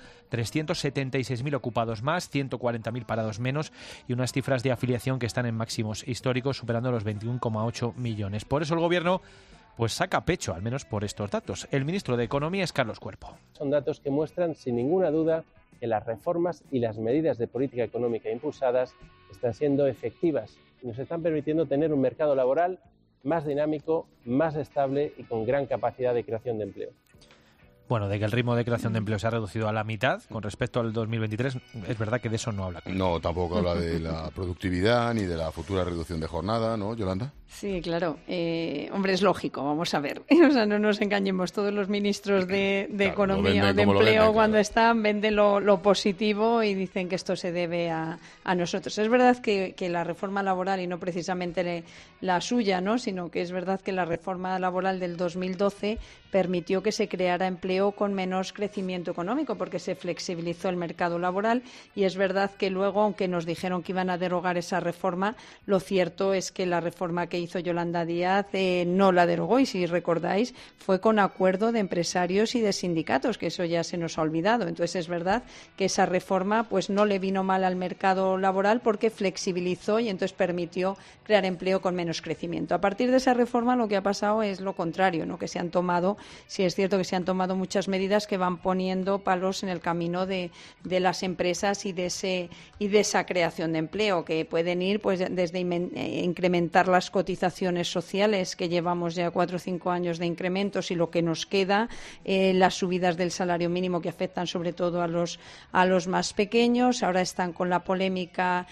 376.000 ocupados más, 140.000 parados menos y unas cifras de afiliación que están en máximos históricos, superando los 21,8 millones. Por eso el Gobierno pues saca pecho, al menos por estos datos. El ministro de Economía es Carlos Cuerpo. Son datos que muestran sin ninguna duda que las reformas y las medidas de política económica impulsadas están siendo efectivas y nos están permitiendo tener un mercado laboral más dinámico, más estable y con gran capacidad de creación de empleo. Bueno, de que el ritmo de creación de empleo se ha reducido a la mitad con respecto al 2023, es verdad que de eso no habla. No, tampoco habla de la productividad ni de la futura reducción de jornada, ¿no, Yolanda? Sí, claro. Hombre, es lógico, vamos a ver. O sea, no nos engañemos. Todos los ministros de Economía o de Empleo, cuando están, venden lo positivo y dicen que esto se debe a nosotros. Es verdad que la reforma laboral, y no precisamente la suya, ¿no?, sino que es verdad que la reforma laboral del 2012 permitió que se creara empleo con menos crecimiento económico, porque se flexibilizó el mercado laboral, y es verdad que luego, aunque nos dijeron que iban a derogar esa reforma, lo cierto es que la reforma que hizo Yolanda Díaz no la derogó, y si recordáis fue con acuerdo de empresarios y de sindicatos, que eso ya se nos ha olvidado. Entonces es verdad que esa reforma pues no le vino mal al mercado laboral porque flexibilizó y entonces permitió crear empleo con menos crecimiento. A partir de esa reforma lo que ha pasado es lo contrario, ¿no?, que se han tomado, sí es cierto que se han tomado muchas medidas que van poniendo palos en el camino de las empresas y de esa creación de empleo, que pueden ir pues desde incrementar las cotizaciones sociales, que llevamos ya 4 o 5 años de incrementos, y lo que nos queda, las subidas del salario mínimo, que afectan sobre todo a los más pequeños. Ahora están con la polémica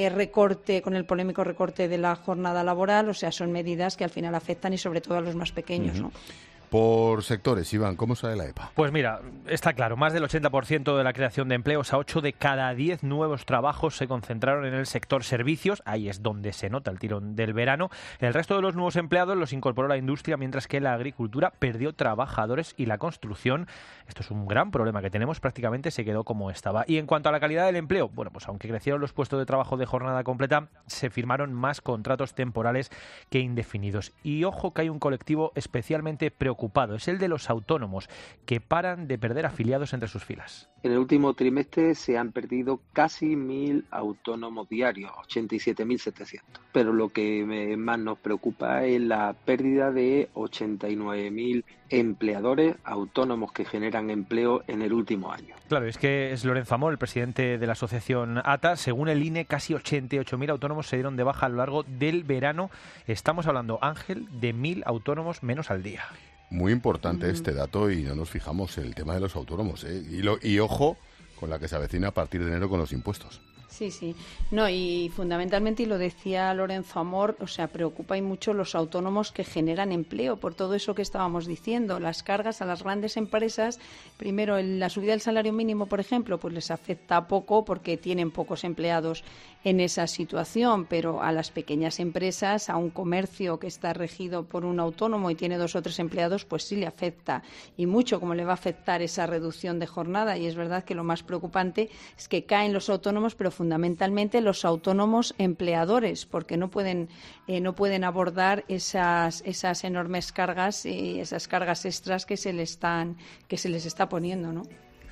con el polémico recorte de la jornada laboral. O sea, son medidas que al final afectan y sobre todo a los más pequeños, ¿no? Por sectores, Iván, ¿cómo sale la EPA? Pues mira, está claro, más del 80% de la creación de empleos, a 8 de cada 10 nuevos trabajos se concentraron en el sector servicios, ahí es donde se nota el tirón del verano. El resto de los nuevos empleados los incorporó la industria, mientras que la agricultura perdió trabajadores y la construcción, esto es un gran problema que tenemos, prácticamente se quedó como estaba. Y en cuanto a la calidad del empleo, bueno, pues aunque crecieron los puestos de trabajo de jornada completa, se firmaron más contratos temporales que indefinidos. Y ojo que hay un colectivo especialmente preocupado, es el de los autónomos, que paran de perder afiliados entre sus filas. En el último trimestre se han perdido casi 1.000 autónomos diarios, 87.700. Pero lo que más nos preocupa es la pérdida de 89.000 empleadores autónomos que generan empleo en el último año. Claro, es que es Lorenzo Amor, el presidente de la asociación ATA. Según el INE, casi 88.000 autónomos se dieron de baja a lo largo del verano. Estamos hablando, Ángel, de 1.000 autónomos menos al día. Muy importante este dato y no nos fijamos en el tema de los autónomos, ¿eh? Y ojo con la que se avecina a partir de enero con los impuestos. Sí, sí. No, y fundamentalmente, y lo decía Lorenzo Amor, o sea, preocupa y mucho los autónomos que generan empleo, por todo eso que estábamos diciendo, las cargas a las grandes empresas. Primero, la subida del salario mínimo, por ejemplo, pues les afecta poco porque tienen pocos empleados en esa situación, pero a las pequeñas empresas, a un comercio que está regido por un autónomo y tiene 2 o 3 empleados, pues sí le afecta, y mucho como le va a afectar esa reducción de jornada. Y es verdad que lo más preocupante es que caen los autónomos, pero fundamentalmente los autónomos empleadores, porque no pueden abordar esas enormes cargas y esas cargas extras que se les está poniendo, ¿no?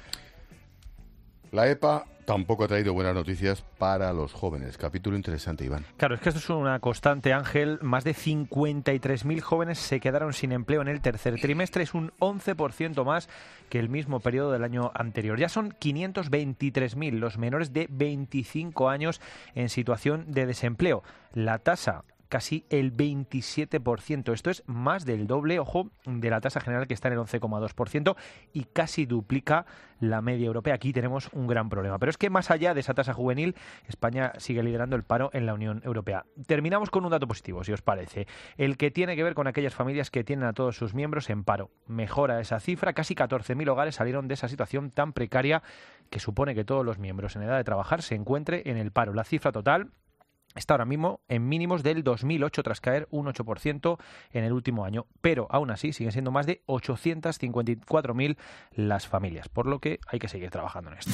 La EPA tampoco ha traído buenas noticias para los jóvenes. Capítulo interesante, Iván. Claro, es que esto es una constante, Ángel. Más de 53.000 jóvenes se quedaron sin empleo en el tercer trimestre. Es un 11% más que el mismo periodo del año anterior. Ya son 523.000 los menores de 25 años en situación de desempleo. La tasa, casi el 27%. Esto es más del doble, ojo, de la tasa general, que está en el 11,2%, y casi duplica la media europea. Aquí tenemos un gran problema. Pero es que más allá de esa tasa juvenil, España sigue liderando el paro en la Unión Europea. Terminamos con un dato positivo, si os parece. El que tiene que ver con aquellas familias que tienen a todos sus miembros en paro. Mejora esa cifra. Casi 14.000 hogares salieron de esa situación tan precaria que supone que todos los miembros en edad de trabajar se encuentren en el paro. La cifra total está ahora mismo en mínimos del 2008, tras caer un 8% en el último año. Pero aún así siguen siendo más de 854.000 las familias, por lo que hay que seguir trabajando en esto.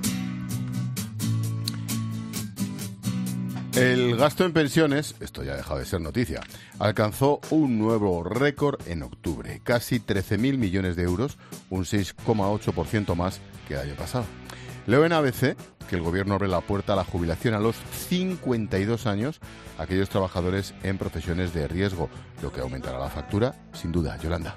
El gasto en pensiones, esto ya ha dejado de ser noticia, alcanzó un nuevo récord en octubre. Casi 13.000 millones de euros, un 6,8% más que el año pasado. Leo en ABC que el Gobierno abre la puerta a la jubilación a los 52 años a aquellos trabajadores en profesiones de riesgo, lo que aumentará la factura, sin duda. Yolanda.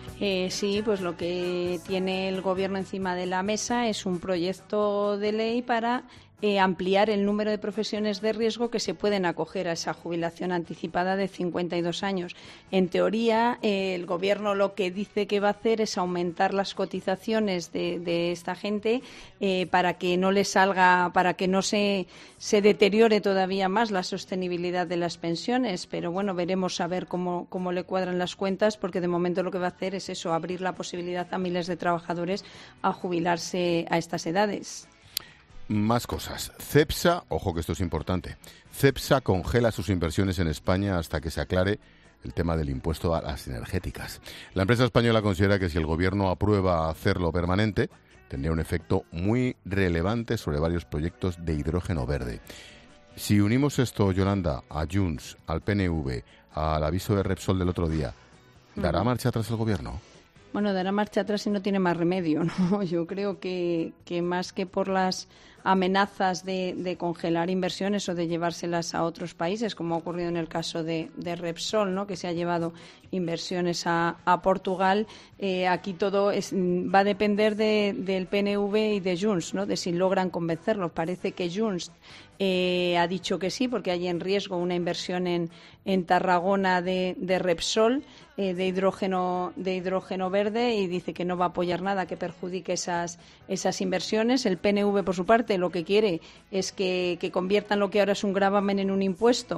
Sí, pues lo que tiene el Gobierno encima de la mesa es un proyecto de ley para ampliar el número de profesiones de riesgo que se pueden acoger a esa jubilación anticipada de 52 años. En teoría, el Gobierno lo que dice que va a hacer es aumentar las cotizaciones de esta gente para que no le salga, para que no se deteriore todavía más la sostenibilidad de las pensiones. Pero bueno, veremos a ver cómo le cuadran las cuentas, porque de momento lo que va a hacer es eso, abrir la posibilidad a miles de trabajadores a jubilarse a estas edades. Más cosas. Cepsa, ojo que esto es importante, Cepsa congela sus inversiones en España hasta que se aclare el tema del impuesto a las energéticas. La empresa española considera que si el Gobierno aprueba hacerlo permanente, tendría un efecto muy relevante sobre varios proyectos de hidrógeno verde. Si unimos esto, Yolanda, a Junts, al PNV, al aviso de Repsol del otro día, ¿dará marcha atrás el Gobierno? Bueno, dará marcha atrás y no tiene más remedio, ¿no? Yo creo que más que por las amenazas de congelar inversiones o de llevárselas a otros países, como ha ocurrido en el caso de Repsol, ¿no?, que se ha llevado inversiones a Portugal, aquí todo va a depender del PNV y de Junts, ¿no?, de si logran convencerlos. Parece que Junts ha dicho que sí, porque hay en riesgo una inversión en Tarragona de Repsol, de hidrógeno verde, y dice que no va a apoyar nada que perjudique esas inversiones. El PNV, por su parte, lo que quiere es que conviertan lo que ahora es un gravamen en un impuesto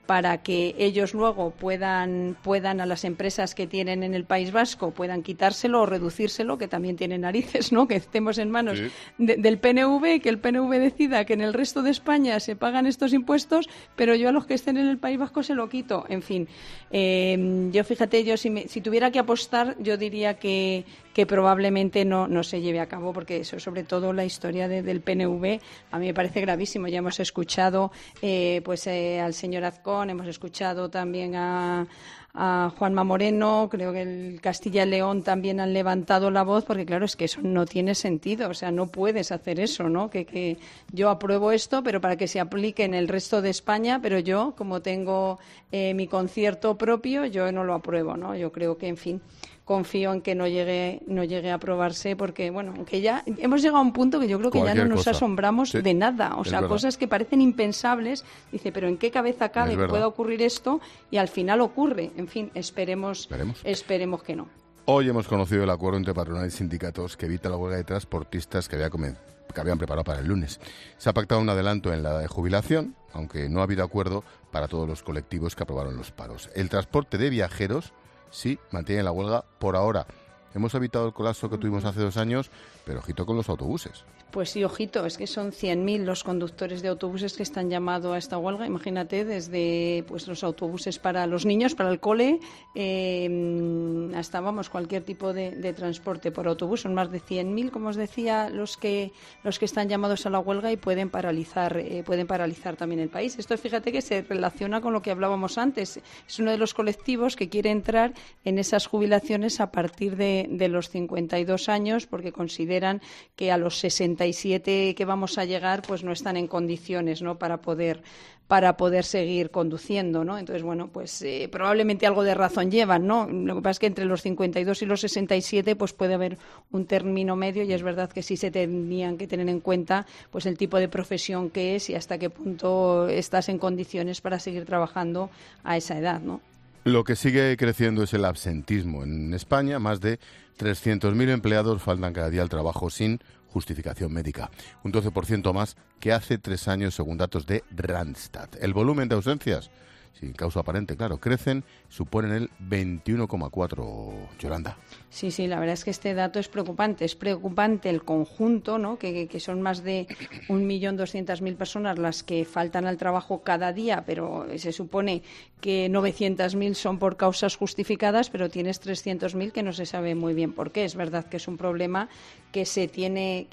para que ellos luego puedan a las empresas que tienen en el País Vasco puedan quitárselo o reducírselo, que también tiene narices, ¿no? Que estemos en manos del PNV, que el PNV decida que en el resto de España se pagan estos impuestos, pero yo a los que estén en el País Vasco se lo quito. En fin, yo fíjate, yo si tuviera que apostar, yo diría que probablemente no se lleve a cabo, porque eso, sobre todo la historia del PNV, a mí me parece gravísimo. Ya hemos escuchado al señor Azcón, hemos escuchado también a Juanma Moreno, creo que el Castilla y León también han levantado la voz, porque claro, es que eso no tiene sentido, o sea, no puedes hacer eso, ¿no? Que yo apruebo esto, pero para que se aplique en el resto de España, pero yo, como tengo mi concierto propio, yo no lo apruebo, ¿no? Yo creo que, en fin, confío en que no llegue a aprobarse, porque, bueno, aunque ya hemos llegado a un punto que yo creo que ya no nos asombramos de nada. O sea, cosas que parecen impensables. Dice, pero ¿en qué cabeza cabe que pueda ocurrir esto? Y al final ocurre. En fin, esperemos que no. Hoy hemos conocido el acuerdo entre patronal y sindicatos que evita la huelga de transportistas que habían preparado para el lunes. Se ha pactado un adelanto en la edad de jubilación, aunque no ha habido acuerdo para todos los colectivos que aprobaron los paros. El transporte de viajeros sí mantiene la huelga por ahora. Hemos evitado el colapso que tuvimos hace 2 años, pero ojito con los autobuses. Pues sí, ojito, es que son 100.000 los conductores de autobuses que están llamados a esta huelga. Imagínate, desde los autobuses para los niños, para el cole, hasta cualquier tipo de transporte por autobús. Son más de 100.000, como os decía, los que están llamados a la huelga y pueden paralizar también el país. Esto, fíjate, que se relaciona con lo que hablábamos antes. Es uno de los colectivos que quiere entrar en esas jubilaciones a partir de los 52 años, porque consideran que a los 67 que vamos a llegar, pues no están en condiciones, ¿no?, para poder seguir conduciendo, ¿no? Entonces, bueno, pues probablemente algo de razón llevan, ¿no? Lo que pasa es que entre los 52 y los 67 pues puede haber un término medio, y es verdad que sí se tendrían que tener en cuenta pues el tipo de profesión que es y hasta qué punto estás en condiciones para seguir trabajando a esa edad, ¿no? Lo que sigue creciendo es el absentismo. En España, más de 300.000 empleados faltan cada día al trabajo sin justificación médica, un 12% más que hace 3 años, según datos de Randstad. El volumen de ausencias, sin causa aparente, claro, crecen, suponen el 21,4%, Yolanda. Sí, la verdad es que este dato es preocupante. Es preocupante el conjunto, ¿no?, que son más de 1.200.000 personas las que faltan al trabajo cada día, pero se supone que 900.000 son por causas justificadas, pero tienes 300.000 que no se sabe muy bien por qué. Es verdad que es un problema que se tiene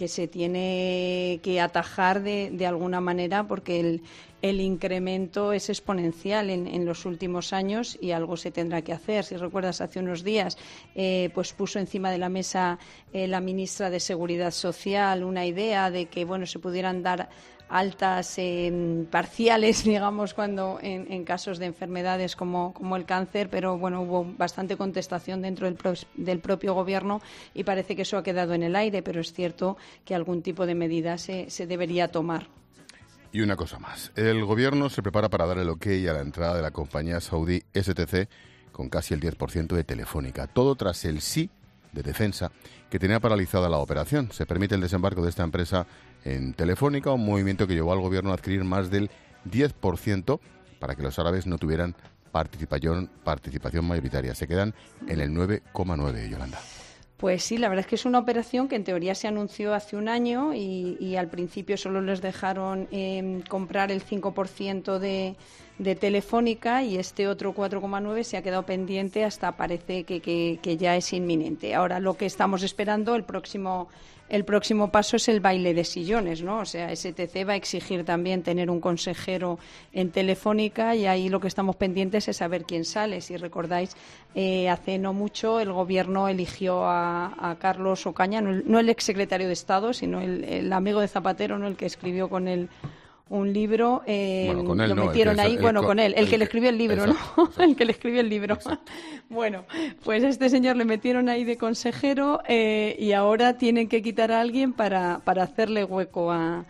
que atajar de alguna manera, porque el incremento es exponencial en los últimos años y algo se tendrá que hacer. Si recuerdas, hace unos días pues puso encima de la mesa la ministra de Seguridad Social una idea de que se pudieran dar altas parciales, digamos, cuando en casos de enfermedades como el cáncer, pero hubo bastante contestación dentro del propio gobierno y parece que eso ha quedado en el aire, pero es cierto que algún tipo de medida se debería tomar. Y una cosa más, el gobierno se prepara para dar el ok a la entrada de la compañía saudí STC con casi el 10% de Telefónica. Todo tras el sí de Defensa, que tenía paralizada la operación. Se permite el desembarco de esta empresa en Telefónica, un movimiento que llevó al gobierno a adquirir más del 10% para que los árabes no tuvieran participación mayoritaria. Se quedan en el 9,9%, Yolanda. Pues sí, la verdad es que es una operación que en teoría se anunció hace un año y al principio solo les dejaron comprar el 5% de Telefónica, y este otro 4,9% se ha quedado pendiente hasta parece que ya es inminente. Ahora lo que estamos esperando, el próximo paso es el baile de sillones, ¿no? O sea, STC va a exigir también tener un consejero en Telefónica, y ahí lo que estamos pendientes es saber quién sale. Si recordáis, hace no mucho el gobierno eligió a Carlos Ocaña, no el exsecretario de Estado, sino el amigo de Zapatero, no el que escribió con él un libro, con él, lo metieron ahí, con él, el que le escribió el libro, exacto, ¿no? El que le escribió el libro. Exacto. Bueno, pues a este señor le metieron ahí de consejero y ahora tienen que quitar a alguien para hacerle hueco a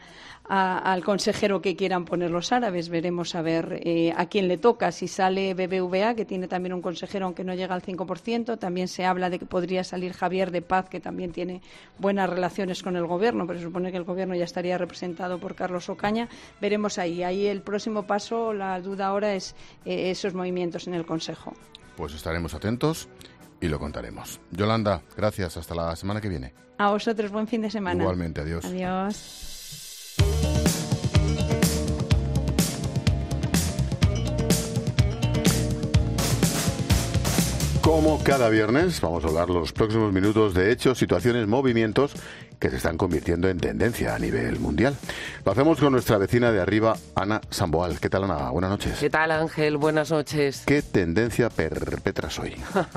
al consejero que quieran poner los árabes. Veremos a ver a quién le toca. Si sale BBVA, que tiene también un consejero aunque no llega al 5%, también se habla de que podría salir Javier de Paz, que también tiene buenas relaciones con el gobierno, pero se supone que el gobierno ya estaría representado por Carlos Ocaña. Veremos ahí. Ahí el próximo paso, la duda ahora es esos movimientos en el Consejo. Pues estaremos atentos y lo contaremos. Yolanda, gracias. Hasta la semana que viene. A vosotros, buen fin de semana. Igualmente, adiós. Adiós. Como cada viernes, vamos a hablar los próximos minutos de hechos, situaciones, movimientos que se están convirtiendo en tendencia a nivel mundial. Lo hacemos con nuestra vecina de arriba, Ana Samboal. ¿Qué tal, Ana? Buenas noches. ¿Qué tal, Ángel? Buenas noches. ¿Qué tendencia perpetras hoy?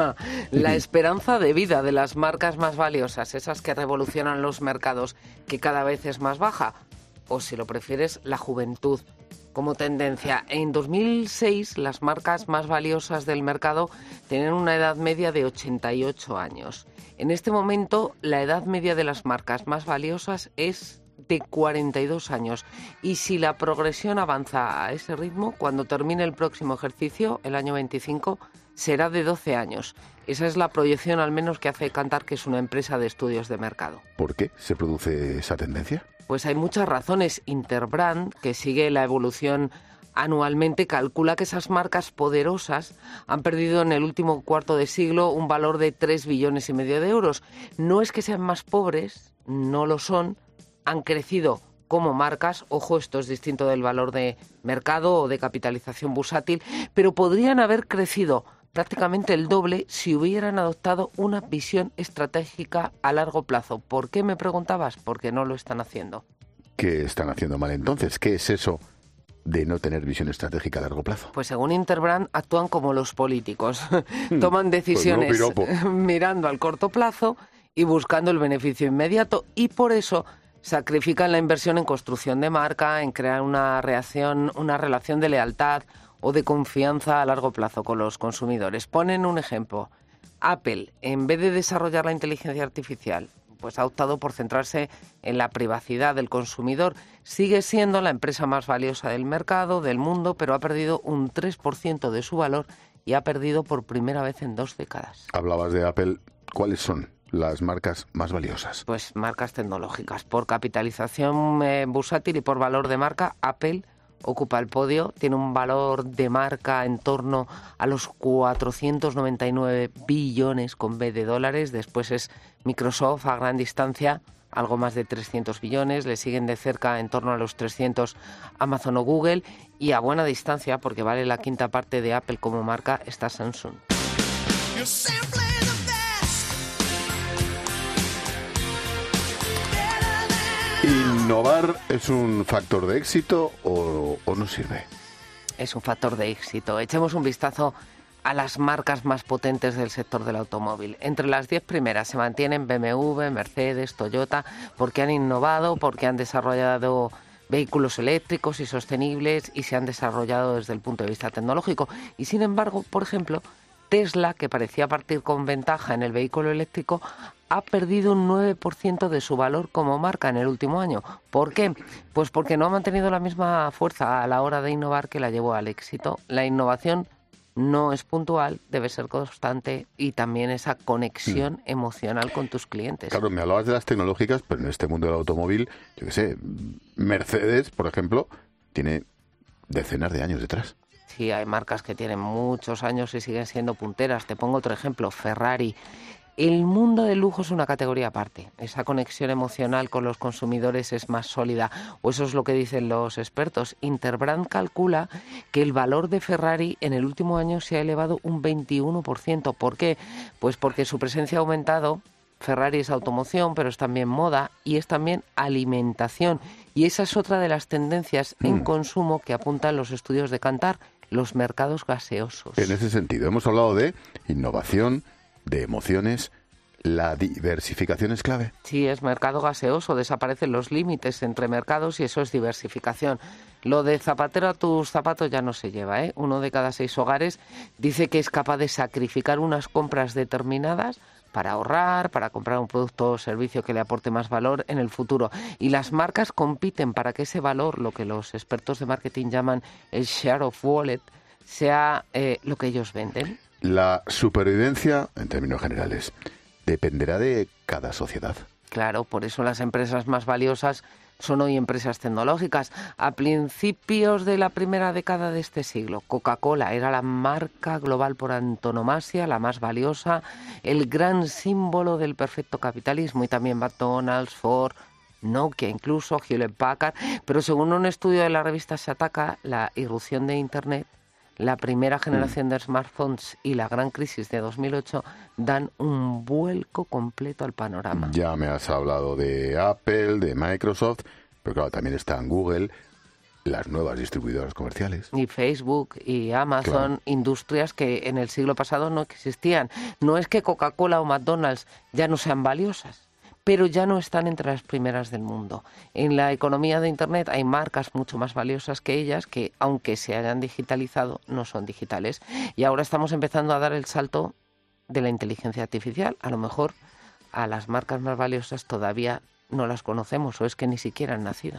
La esperanza de vida de las marcas más valiosas, esas que revolucionan los mercados, que cada vez es más baja. O, si lo prefieres, la juventud. Como tendencia, en 2006 las marcas más valiosas del mercado tenían una edad media de 88 años. En este momento, la edad media de las marcas más valiosas es de 42 años. Y si la progresión avanza a ese ritmo, cuando termine el próximo ejercicio, el año 25, será de 12 años. Esa es la proyección, al menos, que hace Kantar, que es una empresa de estudios de mercado. ¿Por qué se produce esa tendencia? Pues hay muchas razones. Interbrand, que sigue la evolución anualmente, calcula que esas marcas poderosas han perdido en el último cuarto de siglo un valor de 3,5 billones de euros. No es que sean más pobres, no lo son, han crecido como marcas, ojo, esto es distinto del valor de mercado o de capitalización bursátil, pero podrían haber crecido prácticamente el doble si hubieran adoptado una visión estratégica a largo plazo. ¿Por qué me preguntabas? Porque no lo están haciendo. ¿Qué están haciendo mal entonces? ¿Qué es eso de no tener visión estratégica a largo plazo? Pues según Interbrand actúan como los políticos. Toman decisiones mirando al corto plazo y buscando el beneficio inmediato, y por eso sacrifican la inversión en construcción de marca, en crear una relación de lealtad o de confianza a largo plazo con los consumidores. Ponen un ejemplo. Apple, en vez de desarrollar la inteligencia artificial, pues ha optado por centrarse en la privacidad del consumidor. Sigue siendo la empresa más valiosa del mercado, del mundo, pero ha perdido un 3% de su valor y ha perdido por primera vez en 2 décadas. Hablabas de Apple. ¿Cuáles son las marcas más valiosas? Pues marcas tecnológicas. Por capitalización bursátil y por valor de marca, Apple ocupa el podio, tiene un valor de marca en torno a los 499 billones con B de dólares. Después es Microsoft a gran distancia, algo más de 300 billones. Le siguen de cerca en torno a los 300 Amazon o Google. Y a buena distancia, porque vale la quinta parte de Apple como marca, está Samsung. ¿Innovar es un factor de éxito o no sirve? Es un factor de éxito. Echemos un vistazo a las marcas más potentes del sector del automóvil. Entre las 10 primeras se mantienen BMW, Mercedes, Toyota, porque han innovado, porque han desarrollado vehículos eléctricos y sostenibles y se han desarrollado desde el punto de vista tecnológico. Y sin embargo, por ejemplo, Tesla, que parecía partir con ventaja en el vehículo eléctrico, ha perdido un 9% de su valor como marca en el último año. ¿Por qué? Pues porque no ha mantenido la misma fuerza a la hora de innovar que la llevó al éxito. La innovación no es puntual, debe ser constante, y también esa conexión emocional con tus clientes. Claro, me hablabas de las tecnológicas, pero en este mundo del automóvil, yo qué sé, Mercedes, por ejemplo, tiene decenas de años detrás. Sí, hay marcas que tienen muchos años y siguen siendo punteras. Te pongo otro ejemplo, Ferrari. El mundo del lujo es una categoría aparte. Esa conexión emocional con los consumidores es más sólida, o eso es lo que dicen los expertos. Interbrand calcula que el valor de Ferrari en el último año se ha elevado un 21%. ¿Por qué? Pues porque su presencia ha aumentado. Ferrari es automoción, pero es también moda y es también alimentación. Y esa es otra de las tendencias en consumo que apuntan los estudios de Kantar, los mercados gaseosos. En ese sentido, hemos hablado de innovación, de emociones. ¿La diversificación es clave? Sí, es mercado gaseoso. Desaparecen los límites entre mercados y eso es diversificación. Lo de zapatero a tus zapatos ya no se lleva, ¿eh? 1 de cada 6 hogares dice que es capaz de sacrificar unas compras determinadas para ahorrar, para comprar un producto o servicio que le aporte más valor en el futuro. Y las marcas compiten para que ese valor, lo que los expertos de marketing llaman el share of wallet, sea lo que ellos venden. La supervivencia, en términos generales, dependerá de cada sociedad. Claro, por eso las empresas más valiosas son hoy empresas tecnológicas. A principios de la primera década de este siglo, Coca-Cola era la marca global por antonomasia, la más valiosa, el gran símbolo del perfecto capitalismo, y también McDonald's, Ford, Nokia, incluso Hewlett-Packard. Pero según un estudio de la revista Shataka, la irrupción de Internet, la primera generación de smartphones y la gran crisis de 2008 dan un vuelco completo al panorama. Ya me has hablado de Apple, de Microsoft, pero claro, también están Google, las nuevas distribuidoras comerciales. Y Facebook y Amazon, claro. Industrias que en el siglo pasado no existían. No es que Coca-Cola o McDonald's ya no sean valiosas, pero ya no están entre las primeras del mundo. En la economía de Internet hay marcas mucho más valiosas que ellas que, aunque se hayan digitalizado, no son digitales. Y ahora estamos empezando a dar el salto de la inteligencia artificial. A lo mejor a las marcas más valiosas todavía no las conocemos, o es que ni siquiera han nacido.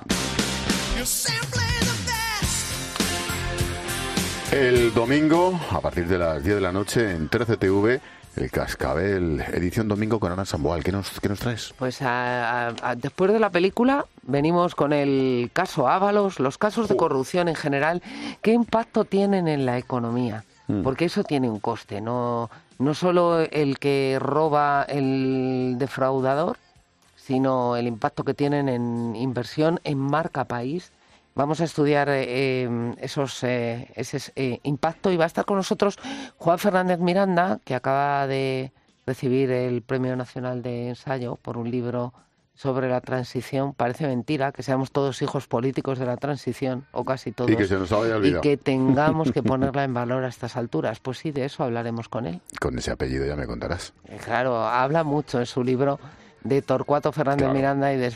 El domingo, a partir de las 10 de la noche, en 13TV, El Cascabel, edición domingo con Ana Samboal. ¿Qué nos traes? Pues después de la película venimos con el caso Ábalos, los casos de corrupción en general. ¿Qué impacto tienen en la economía? Porque eso tiene un coste, no solo el que roba el defraudador, sino el impacto que tienen en inversión, en marca país. Vamos a estudiar ese impacto, y va a estar con nosotros Juan Fernández Miranda, que acaba de recibir el Premio Nacional de Ensayo por un libro sobre la transición. Parece mentira que seamos todos hijos políticos de la transición, o casi todos, y que se nos haya olvidado, y que tengamos que ponerla en valor a estas alturas. Pues sí, de eso hablaremos con él. Con ese apellido ya me contarás. Claro, habla mucho en su libro de Torcuato Fernández Miranda y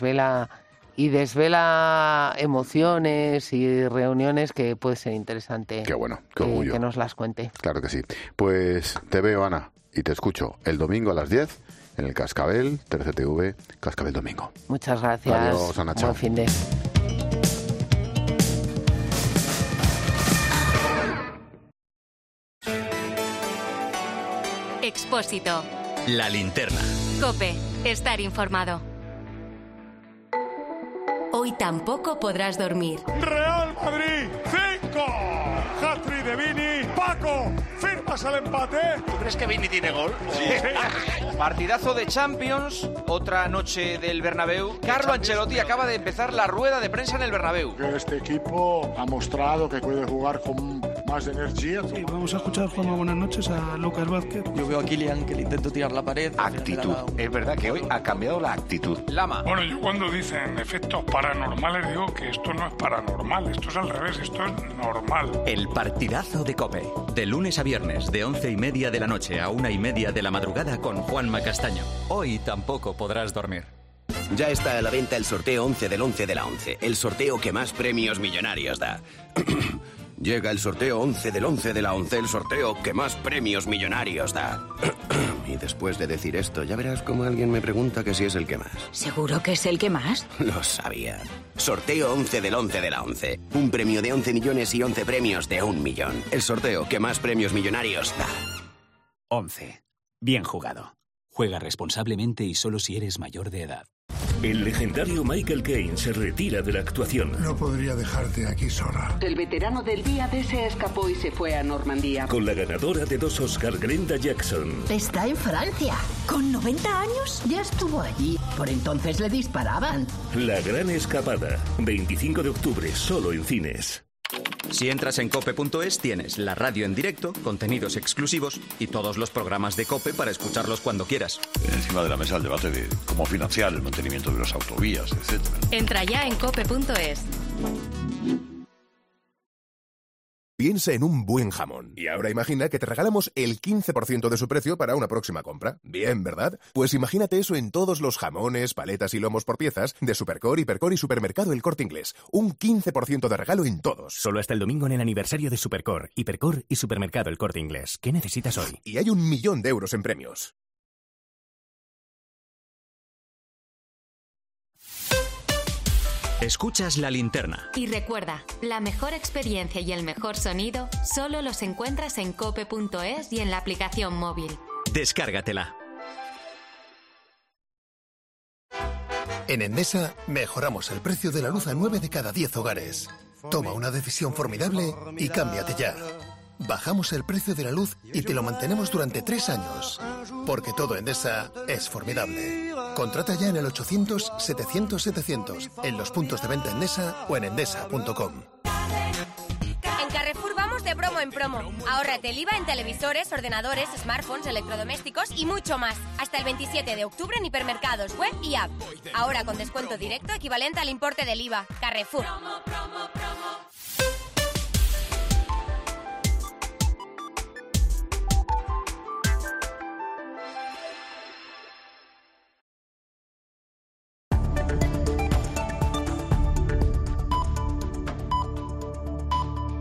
desvela emociones y reuniones que puede ser interesante. Qué bueno, qué orgullo. Que nos las cuente. Claro que sí. Pues te veo, Ana, y te escucho el domingo a las 10 en el Cascabel, 13TV, Cascabel Domingo. Muchas gracias. Adiós, Ana, chao. Buen fin de... Expósito. La linterna. COPE. Estar informado. Hoy tampoco podrás dormir. Real Madrid 5. Hat-trick de Vini. Paco, ¿firmas el empate? ¿Tú crees que Vini tiene gol? Sí. Partidazo de Champions, otra noche del Bernabéu. Carlo Ancelotti acaba de empezar la rueda de prensa en el Bernabéu. Este equipo ha mostrado que puede jugar con más energía. Sí, vamos a escuchar, Juanma, buenas noches, a Lucas Vázquez. Yo veo a Kylian que le intento tirar la pared. Actitud. Es verdad que hoy ha cambiado la actitud. Lama. Bueno, yo cuando dicen efectos paranormales digo que esto no es paranormal, esto es al revés, esto es normal. El partidazo de COPE. De lunes a viernes, de 11:30 de la noche a 1:30 de la madrugada con Juanma Castaño. Hoy tampoco podrás dormir. Ya está a la venta el sorteo 11 del 11 de la 11. El sorteo que más premios millonarios da. Llega el sorteo 11 del 11 de la 11, el sorteo que más premios millonarios da. Y después de decir esto, ya verás cómo alguien me pregunta que si es el que más. ¿Seguro que es el que más? Lo sabía. Sorteo 11 del 11 de la 11. Un premio de 11 millones y 11 premios de 1 millón. El sorteo que más premios millonarios da. 11. Bien jugado. Juega responsablemente y solo si eres mayor de edad. El legendario Michael Caine se retira de la actuación. No podría dejarte aquí sola. El veterano del día D se escapó y se fue a Normandía. Con la ganadora de 2 Oscar, Glenda Jackson. Está en Francia. ¿Con 90 años? Ya estuvo allí. Por entonces le disparaban. La gran escapada. 25 de octubre, solo en cines. Si entras en cope.es tienes la radio en directo, contenidos exclusivos y todos los programas de COPE para escucharlos cuando quieras. Encima de la mesa el debate de cómo financiar el mantenimiento de las autovías, etc. Entra ya en cope.es. Piensa en un buen jamón. Y ahora imagina que te regalamos el 15% de su precio para una próxima compra. Bien, ¿verdad? Pues imagínate eso en todos los jamones, paletas y lomos por piezas de Supercore, Hipercore y Supermercado El Corte Inglés. Un 15% de regalo en todos. Solo hasta el domingo en el aniversario de Supercore, Hipercore y Supermercado El Corte Inglés. ¿Qué necesitas hoy? Y hay 1 millón de euros en premios. Escuchas La Linterna. Y recuerda, la mejor experiencia y el mejor sonido solo los encuentras en cope.es y en la aplicación móvil. Descárgatela. En Endesa mejoramos el precio de la luz a 9 de cada 10 hogares. Toma una decisión formidable y cámbiate ya. Bajamos el precio de la luz y te lo mantenemos durante 3 años. Porque todo Endesa es formidable. Contrata ya en el 800-700-700, en los puntos de venta Endesa o en endesa.com. En Carrefour vamos de promo en promo. Ahórrate el IVA en televisores, ordenadores, smartphones, electrodomésticos y mucho más. Hasta el 27 de octubre en hipermercados, web y app. Ahora con descuento directo equivalente al importe del IVA. Carrefour.